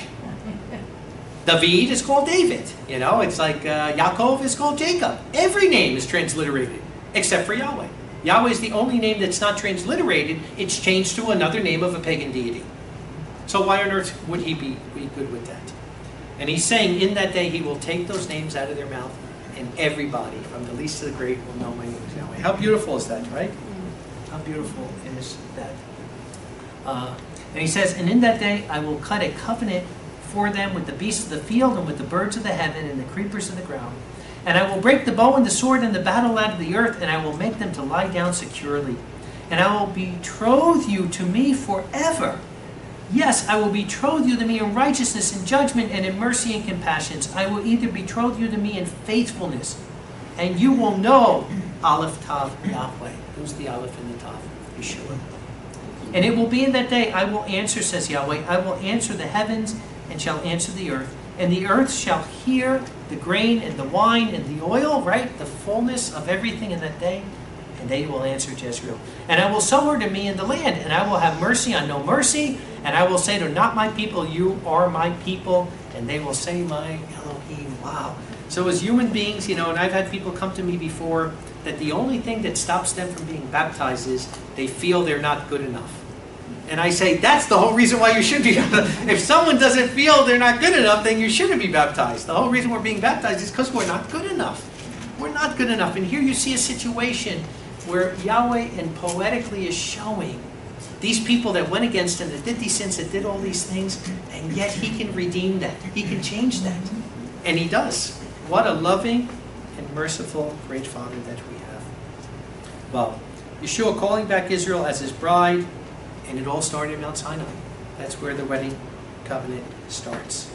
David is called David. You know, it's like uh, Yaakov is called Jacob. Every name is transliterated except for Yahweh. Yahweh is the only name that's not transliterated. It's changed to another name of a pagan deity. So why on earth would he be, be good with that? And he's saying in that day he will take those names out of their mouth, and everybody, from the least to the great, will know my name is Yahweh. How beautiful is that, right? How beautiful is that? Uh, and he says, and in that day I will cut a covenant for them with the beasts of the field and with the birds of the heaven and the creepers of the ground. And I will break the bow and the sword and the battle out of the earth, and I will make them to lie down securely. And I will betroth you to me forever. Yes, I will betroth you to me in righteousness and judgment and in mercy and compassions. I will either betroth you to me in faithfulness, and you will know Aleph Tav Yahweh. Who's the Aleph and the Tav? Yeshua. And it will be in that day I will answer, says Yahweh, I will answer the heavens and shall answer the earth. And the earth shall hear the grain and the wine and the oil, right? The fullness of everything in that day. And they will answer Jezreel. And I will sow her to me in the land, and I will have mercy on no mercy. And I will say to not my people, you are my people. And they will say, my Elohim. Wow. So as human beings, you know, and I've had people come to me before, that the only thing that stops them from being baptized is they feel they're not good enough. And I say, that's the whole reason why you should be baptized. If someone doesn't feel they're not good enough, then you shouldn't be baptized. The whole reason we're being baptized is because we're not good enough. We're not good enough. And here you see a situation where Yahweh and poetically is showing these people that went against him, that did these sins, that did all these things, and yet he can redeem that. He can change that. And he does. What a loving and merciful great Father that we have. Well, Yeshua calling back Israel as his bride, and it all started at Mount Sinai. That's where the wedding covenant starts.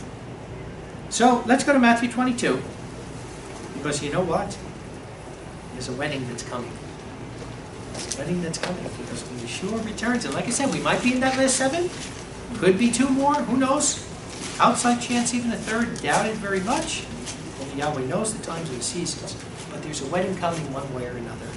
So let's go to Matthew twenty-two. Because you know what? There's a wedding that's coming. There's a wedding that's coming. Because when Yeshua returns, and like I said, we might be in that last seven. Could be two more. Who knows? Outside chance even a third. Doubt it very much. Only Yahweh knows the times and the seasons. But there's a wedding coming one way or another.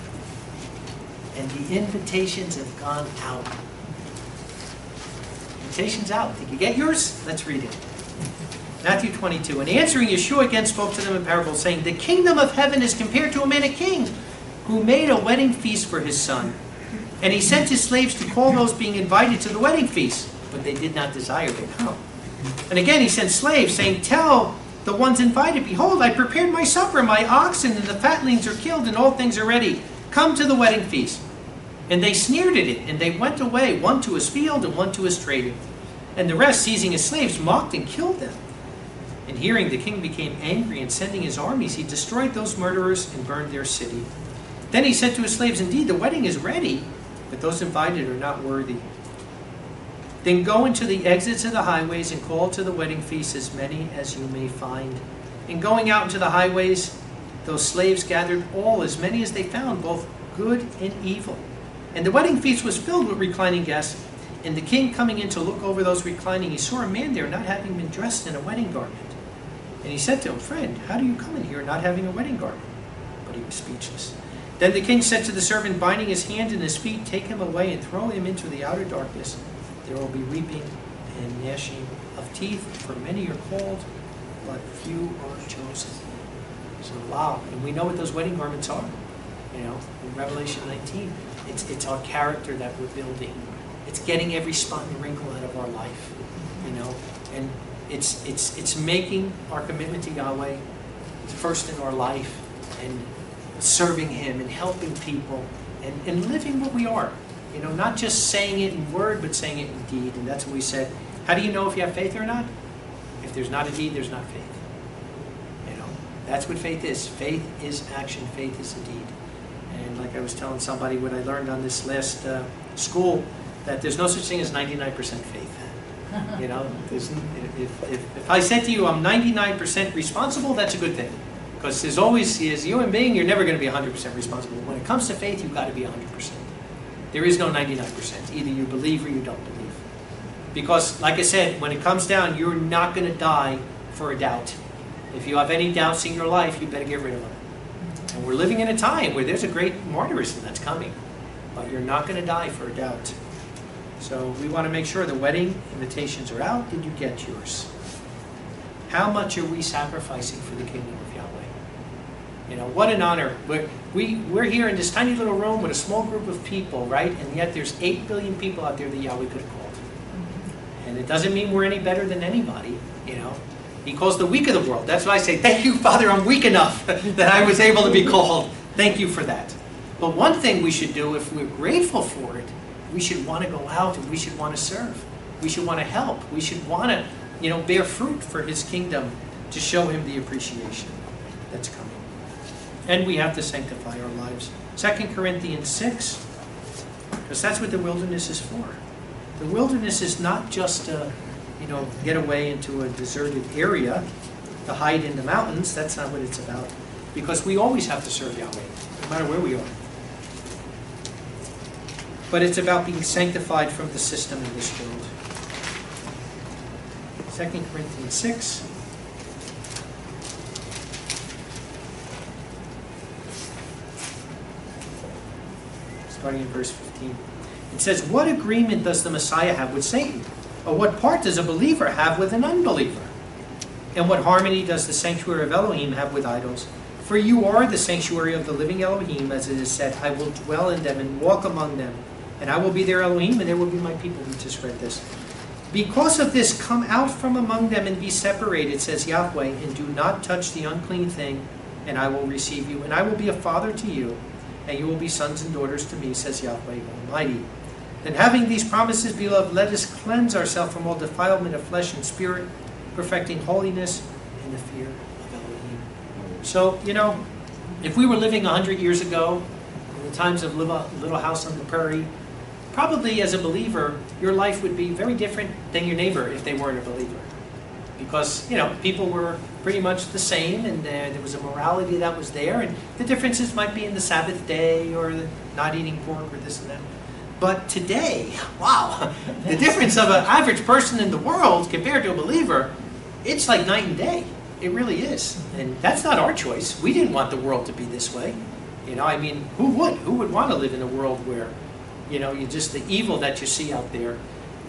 And the invitations have gone out. invitation's out. Did you get yours? Let's read it. Matthew twenty-two. And answering, Yeshua again spoke to them in parables, saying, the kingdom of heaven is compared to a man, a king, who made a wedding feast for his son. And he sent his slaves to call those being invited to the wedding feast, but they did not desire to come. And again he sent slaves, saying, tell the ones invited, behold, I prepared my supper, my oxen and the fatlings are killed, and all things are ready. Come to the wedding feast. And they sneered at it, and they went away, one to his field and one to his trading. And the rest, seizing his slaves, mocked and killed them. And hearing, the king became angry, and sending his armies, he destroyed those murderers and burned their city. Then he said to his slaves, indeed, the wedding is ready, but those invited are not worthy. Then go into the exits of the highways and call to the wedding feast as many as you may find. And going out into the highways, those slaves gathered all, as many as they found, both good and evil. And the wedding feast was filled with reclining guests. And the king, coming in to look over those reclining, he saw a man there not having been dressed in a wedding garment. And he said to him, friend, how do you come in here not having a wedding garment? But he was speechless. Then the king said to the servant, binding his hands and his feet, take him away and throw him into the outer darkness. There will be weeping and gnashing of teeth, for many are called, but few are chosen. So wow, and we know what those wedding garments are. You know, in Revelation nineteen, it's it's our character that we're building. It's getting every spot and wrinkle out of our life. You know, and it's it's it's making our commitment to Yahweh first in our life, and serving Him and helping people, and, and living what we are. You know, not just saying it in word, but saying it in deed. And that's what we said. How do you know if you have faith or not? If there's not a deed, there's not faith. You know, that's what faith is. Faith is action. Faith is a deed. And like I was telling somebody, what I learned on this last uh, school, that there's no such thing as ninety-nine percent faith. You know, there's, if, if, if I said to you, I'm ninety-nine percent responsible, that's a good thing. Because there's always, as a human being, you're never going to be one hundred percent responsible. When it comes to faith, you've got to be one hundred percent. There is no ninety-nine percent. Either you believe or you don't believe. Because, like I said, when it comes down, you're not going to die for a doubt. If you have any doubts in your life, you better get rid of them. And we're living in a time where there's a great martyrism that's coming. But you're not going to die for a doubt. So we want to make sure the wedding invitations are out. Did you get yours? How much are we sacrificing for the kingdom of Yahweh? You know, what an honor. We're, we, we're here in this tiny little room with a small group of people, right? And yet there's eight billion people out there that Yahweh could have called. And it doesn't mean we're any better than anybody, you know. He calls the weak of the world. That's why I say, thank you, Father, I'm weak enough that I was able to be called. Thank you for that. But one thing we should do, if we're grateful for it, we should want to go out and we should want to serve. We should want to help. We should want to, you know, bear fruit for His kingdom to show Him the appreciation that's coming. And we have to sanctify our lives. Second Corinthians six, because that's what the wilderness is for. The wilderness is not just to, you know, get away into a deserted area, to hide in the mountains. That's not what it's about. Because we always have to serve Yahweh, no matter where we are. But it's about being sanctified from the system in this world. Second Corinthians six. Starting in verse fifteen. It says, what agreement does the Messiah have with Satan? Or what part does a believer have with an unbeliever? And what harmony does the sanctuary of Elohim have with idols? For you are the sanctuary of the living Elohim, as it is said, I will dwell in them and walk among them, and I will be their Elohim, and they will be my people. We just read this. Because of this, come out from among them and be separated, says Yahweh, and do not touch the unclean thing, and I will receive you, and I will be a father to you, and you will be sons and daughters to me, says Yahweh Almighty. Then having these promises, beloved, let us cleanse ourselves from all defilement of flesh and spirit, perfecting holiness in the fear of Elohim. So, you know, if we were living a hundred years ago, in the times of Little, Little House on the Prairie, probably as a believer, your life would be very different than your neighbor if they weren't a believer. Because, you know, people were pretty much the same, and uh, there was a morality that was there, and the differences might be in the Sabbath day, or the not eating pork, or this and that. But today, wow, the difference of an average person in the world compared to a believer, it's like night and day. It really is. And that's not our choice. We didn't want the world to be this way. You know, I mean, who would? Who would want to live in a world where, you know, you just the evil that you see out there,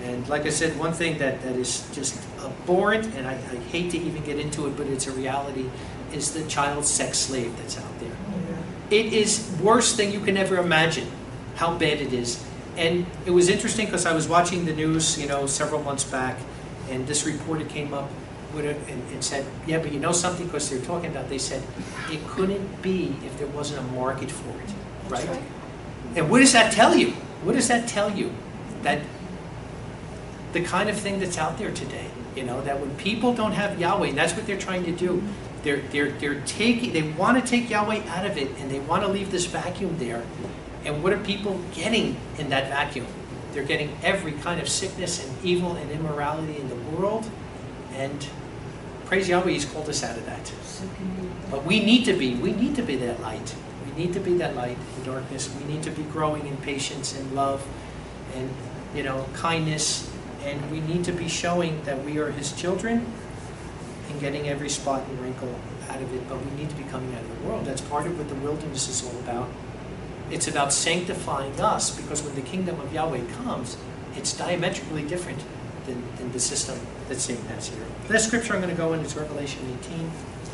And like I said, one thing that, that is just abhorrent, and I, I hate to even get into it, but it's a reality, is the child sex slave that's out there. It is worse than you can ever imagine how bad it is. And it was interesting because I was watching the news, you know, several months back, and this reporter came up with it and, and said, yeah, but you know something, because they're talking about, they said, it couldn't be if there wasn't a market for it, right? right? And what does that tell you? What does that tell you? That the kind of thing that's out there today, you know, that when people don't have Yahweh, and that's what they're trying to do, they're, they're, they're taking, they want to take Yahweh out of it, and they want to leave this vacuum there. And what are people getting in that vacuum? They're getting every kind of sickness and evil and immorality in the world, and praise Yahweh, He's called us out of that. But we need to be, we need to be that light. We need to be that light in darkness. We need to be growing in patience and love and, you know, kindness. And we need to be showing that we are His children and getting every spot and wrinkle out of it. But we need to be coming out of the world. That's part of what the wilderness is all about. It's about sanctifying us, because when the kingdom of Yahweh comes, it's diametrically different than, than the system that Satan has here. The next scripture I'm going to go in is Revelation eighteen.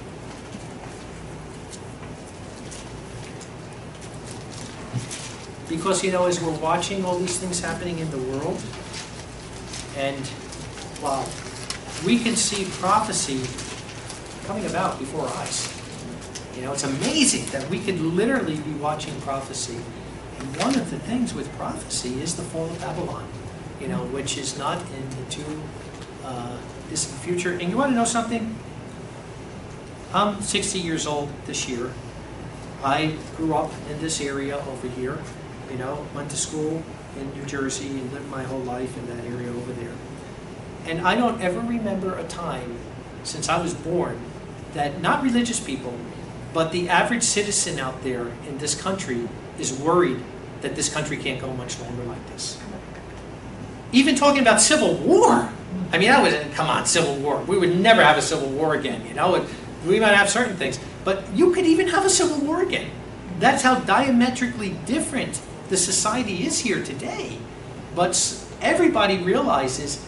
Because, you know, as we're watching all these things happening in the world, and, wow, we can see prophecy coming about before our eyes. You know, it's amazing that we could literally be watching prophecy. And one of the things with prophecy is the fall of Babylon, you know, which is not in the too uh, distant future. And you want to know something? I'm sixty years old this year. I grew up in this area over here. You know, went to school in New Jersey and lived my whole life in that area over there. And I don't ever remember a time since I was born that not religious people, but the average citizen out there in this country is worried that this country can't go much longer like this. Even talking about civil war. I mean, that was, come on, civil war. We would never have a civil war again, you know. We might have certain things, but you could even have a civil war again. That's how diametrically different the society is here today. But everybody realizes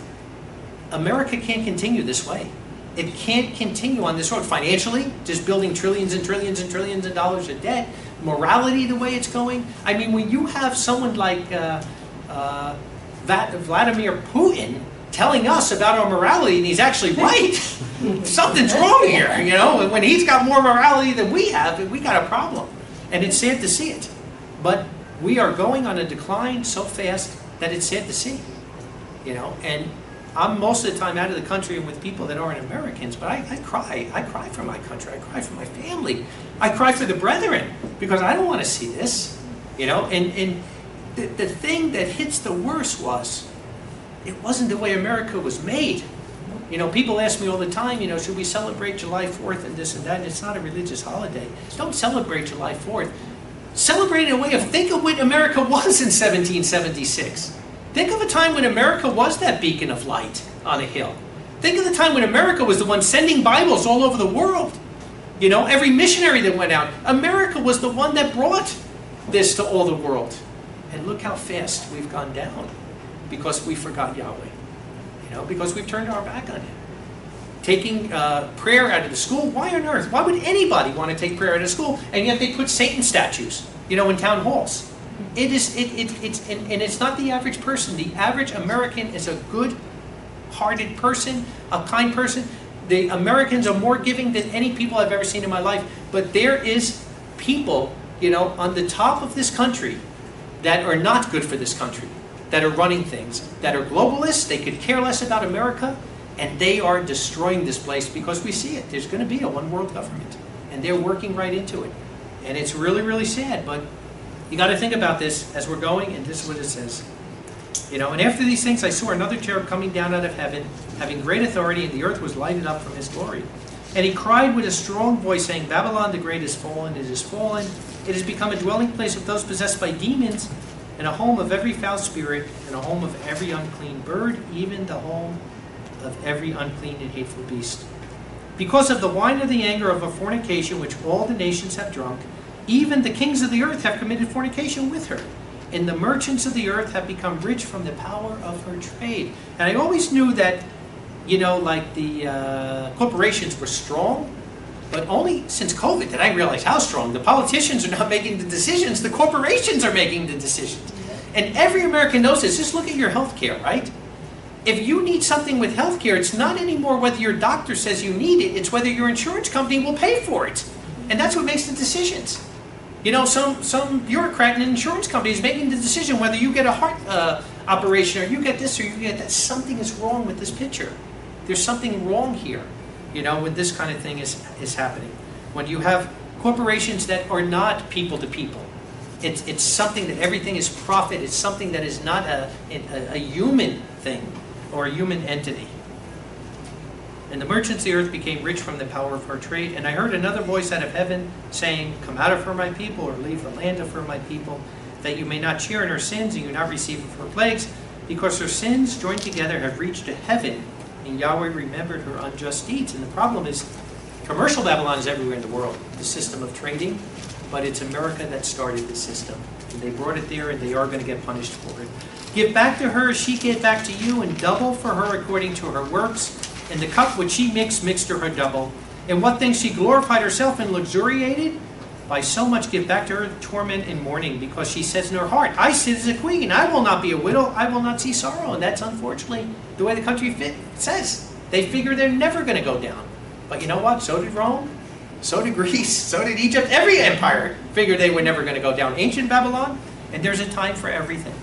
America can't continue this way. It can't continue on this road financially, just building trillions and trillions and trillions of dollars of debt. Morality, the way it's going. I mean, when you have someone like uh, uh, Vladimir Putin telling us about our morality, and he's actually right, something's wrong here, you know? When he's got more morality than we have, we got a problem. And it's sad to see it. But we are going on a decline so fast that it's sad to see, you know? And I'm most of the time out of the country and with people that aren't Americans, but I, I cry. I cry for my country. I cry for my family. I cry for the brethren, because I don't want to see this, you know? And, and the, the thing that hits the worst was, it wasn't the way America was made. You know, people ask me all the time, you know, should we celebrate July fourth and this and that? And it's not a religious holiday. Don't celebrate July fourth. Celebrate in a way of, think of what America was in seventeen seventy-six. Think of a time when America was that beacon of light on a hill. Think of the time when America was the one sending Bibles all over the world. You know, every missionary that went out. America was the one that brought this to all the world. And look how fast we've gone down, because we forgot Yahweh. You know, because we've turned our back on Him. Taking uh, prayer out of the school. Why on earth? Why would anybody want to take prayer out of school? And yet they put Satan statues, you know, in town halls. It is, it, it, it's, and, and it's not the average person. The average American is a good-hearted person, a kind person. The Americans are more giving than any people I've ever seen in my life. But there is people, you know, on the top of this country that are not good for this country, that are running things, that are globalists. They could care less about America, and they are destroying this place because we see it. There's going to be a one-world government, and they're working right into it. And it's really, really sad, but you got to think about this as we're going, and this is what it says. You know, and after these things I saw another cherub coming down out of heaven, having great authority, and the earth was lighted up from his glory. And he cried with a strong voice, saying, Babylon the great is fallen, it is fallen. It has become a dwelling place of those possessed by demons, and a home of every foul spirit, and a home of every unclean bird, even the home of every unclean and hateful beast. Because of the wine of the anger of a fornication which all the nations have drunk, even the kings of the earth have committed fornication with her. and the merchants of the earth have become rich from the power of her trade. And I always knew that, you know, like the uh, corporations were strong, but only since COVID did I realize how strong. The politicians are not making the decisions, the corporations are making the decisions. And every American knows this. Just look at your health care, right? If you need something with health care, it's not anymore whether your doctor says you need it, it's whether your insurance company will pay for it. And that's what makes the decisions. You know, some, some bureaucrat in an insurance company is making the decision whether you get a heart uh, operation or you get this or you get that. Something is wrong with this picture. There's something wrong here, you know, when this kind of thing is, is happening. When you have corporations that are not people to people. It's, it's something that everything is profit. It's something that is not a, a, a human thing or a human entity. And the merchants of the earth became rich from the power of her trade. And I heard another voice out of heaven saying, come out of her, my people, or leave the land of her, my people, that you may not share in her sins and you not receive of her plagues, because her sins joined together have reached to heaven, and Yahweh remembered her unjust deeds. And the problem is, commercial Babylon is everywhere in the world, the system of trading, but it's America that started the system. And they brought it there, and they are going to get punished for it. Give back to her, she gave back to you, and double for her according to her works. And the cup which she mixed, mixed to her double. And what things she glorified herself and luxuriated, by so much give back to her torment and mourning, because she says in her heart, I sit as a queen, I will not be a widow, I will not see sorrow. And that's unfortunately the way the country fit says. They figure they're never going to go down. But you know what? So did Rome, so did Greece, so did Egypt. Every empire figured they were never going to go down. Ancient Babylon, and there's a time for everything.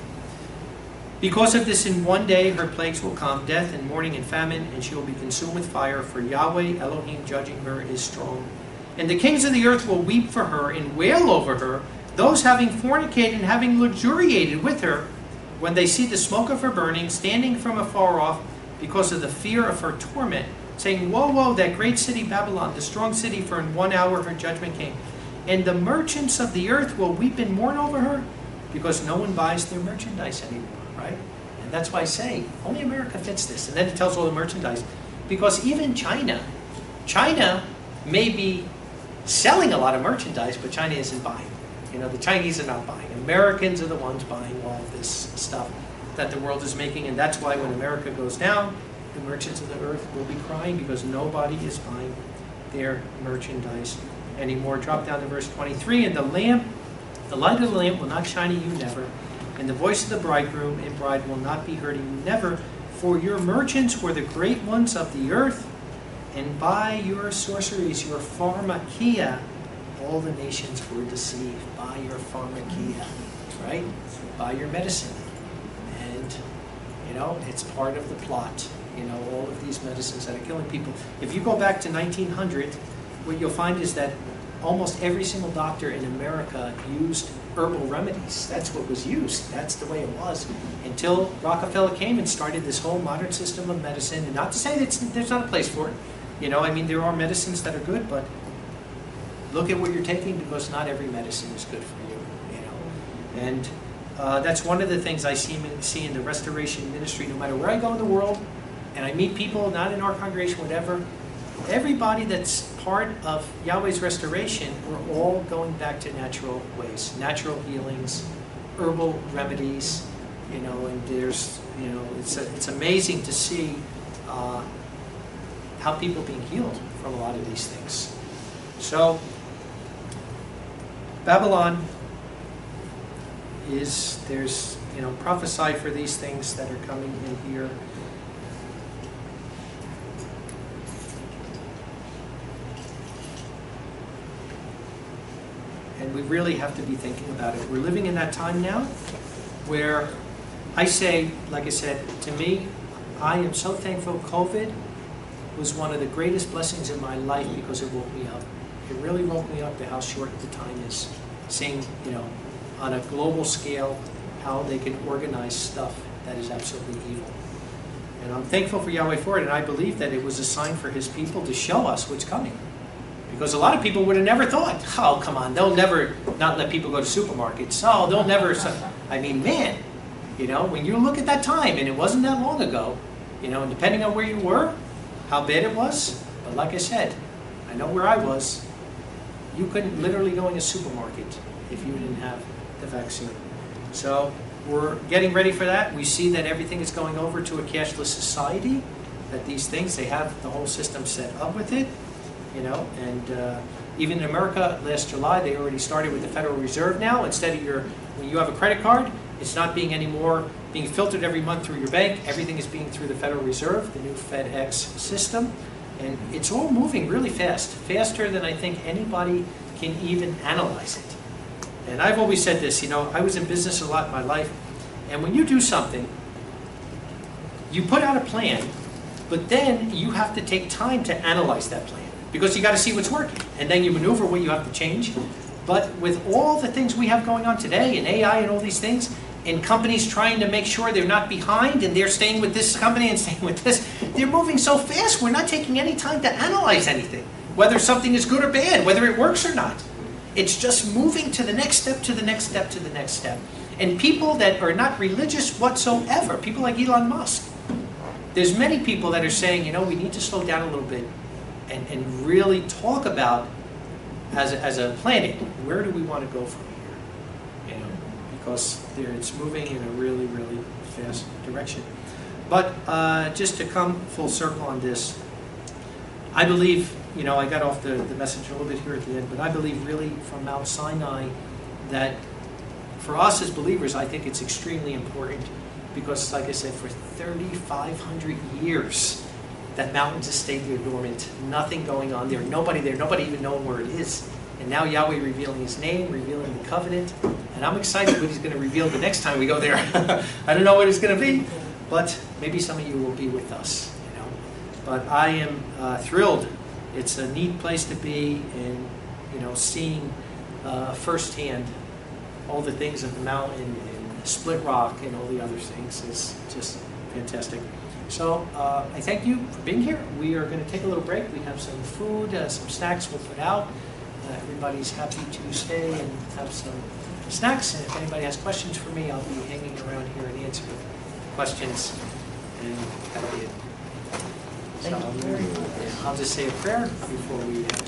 Because of this, in one day her plagues will come, death and mourning and famine, and she will be consumed with fire, for Yahweh Elohim judging her is strong. And the kings of the earth will weep for her and wail over her, those having fornicated and having luxuriated with her, when they see the smoke of her burning, standing from afar off, because of the fear of her torment, saying, woe, woe, that great city Babylon, the strong city, for in one hour her judgment came. And the merchants of the earth will weep and mourn over her, because no one buys their merchandise anymore. Right? And that's why I say, only America fits this. And then it tells all the merchandise. Because even China, China may be selling a lot of merchandise, but China isn't buying. You know, the Chinese are not buying. Americans are the ones buying all of this stuff that the world is making. And that's why when America goes down, the merchants of the earth will be crying, because nobody is buying their merchandise anymore. Drop down to verse twenty-three. And the lamp, the light of the lamp will not shine in you never. And the voice of the bridegroom and bride will not be heard in you never, for your merchants were the great ones of the earth, and by your sorceries, your pharmakia, all the nations were deceived. By your pharmakia, right? By your medicine. And, you know, it's part of the plot. You know, all of these medicines that are killing people. If you go back to nineteen hundred, what you'll find is that almost every single doctor in America used herbal remedies. That's what was used. That's the way it was. Until Rockefeller came and started this whole modern system of medicine. And not to say that there's not a place for it. You know, I mean, there are medicines that are good, but look at what you're taking, because not every medicine is good for you. You know, and uh, that's one of the things I see, see in the restoration ministry. No matter where I go in the world, and I meet people, not in our congregation, whatever, everybody that's part of Yahweh's restoration, we're all going back to natural ways, natural healings, herbal remedies, you know, and there's, you know, it's a, it's amazing to see uh, how people are being healed from a lot of these things. So, Babylon is, there's, you know, prophesied for these things that are coming in here. And we really have to be thinking about it. We're living in that time now where I say, like I said, to me, I am so thankful COVID was one of the greatest blessings in my life, because it woke me up. It really woke me up to how short the time is. Seeing, you know, on a global scale, how they can organize stuff that is absolutely evil. And I'm thankful for Yahweh for it, and I believe that it was a sign for His people to show us what's coming. Because a lot of people would have never thought, oh, come on, they'll never not let people go to supermarkets. Oh, they'll never, I mean, man, you know, when you look at that time, and it wasn't that long ago, you know, and depending on where you were, how bad it was, but like I said, I know where I was, you couldn't literally go in a supermarket if you didn't have the vaccine. So we're getting ready for that. We see that everything is going over to a cashless society, that these things, they have the whole system set up with it, you know, and uh, even in America, last July, they already started with the Federal Reserve now. Instead of your, when you have a credit card, it's not being anymore being filtered every month through your bank. Everything is being through the Federal Reserve, the new FedEx system. And it's all moving really fast, faster than I think anybody can even analyze it. And I've always said this, you know, I was in business a lot in my life, and when you do something, you put out a plan, but then you have to take time to analyze that plan, because you got to see what's working, and then you maneuver what you have to change. But with all the things we have going on today, and A I and all these things, and companies trying to make sure they're not behind, and they're staying with this company and staying with this, they're moving so fast, we're not taking any time to analyze anything, whether something is good or bad, whether it works or not. It's just moving to the next step, to the next step, to the next step. And people that are not religious whatsoever, people like Elon Musk, there's many people that are saying, you know, we need to slow down a little bit and, and really talk about, as a, as a planet, where do we want to go from here? You know, because there, it's moving in a really, really fast direction. But uh, just to come full circle on this, I believe, you know, I got off the, the message a little bit here at the end, but I believe really from Mount Sinai that for us as believers, I think it's extremely important because, like I said, for thirty-five hundred years, that mountain just stayed there dormant. Nothing going on there. Nobody there. Nobody even knowing where it is. And now Yahweh revealing His name, revealing the covenant. And I'm excited what He's going to reveal the next time we go there. I don't know what it's going to be, but maybe some of you will be with us. You know. But I am uh, thrilled. It's a neat place to be, and you know, seeing uh, firsthand all the things of the mountain and Split Rock and all the other things is just fantastic. So uh, I thank you for being here. We are going to take a little break. We have some food, uh, some snacks we'll put out. Uh, everybody's happy to stay and have some snacks. And if anybody has questions for me, I'll be hanging around here and answer questions. And that'll be it. So I'll just say a prayer before we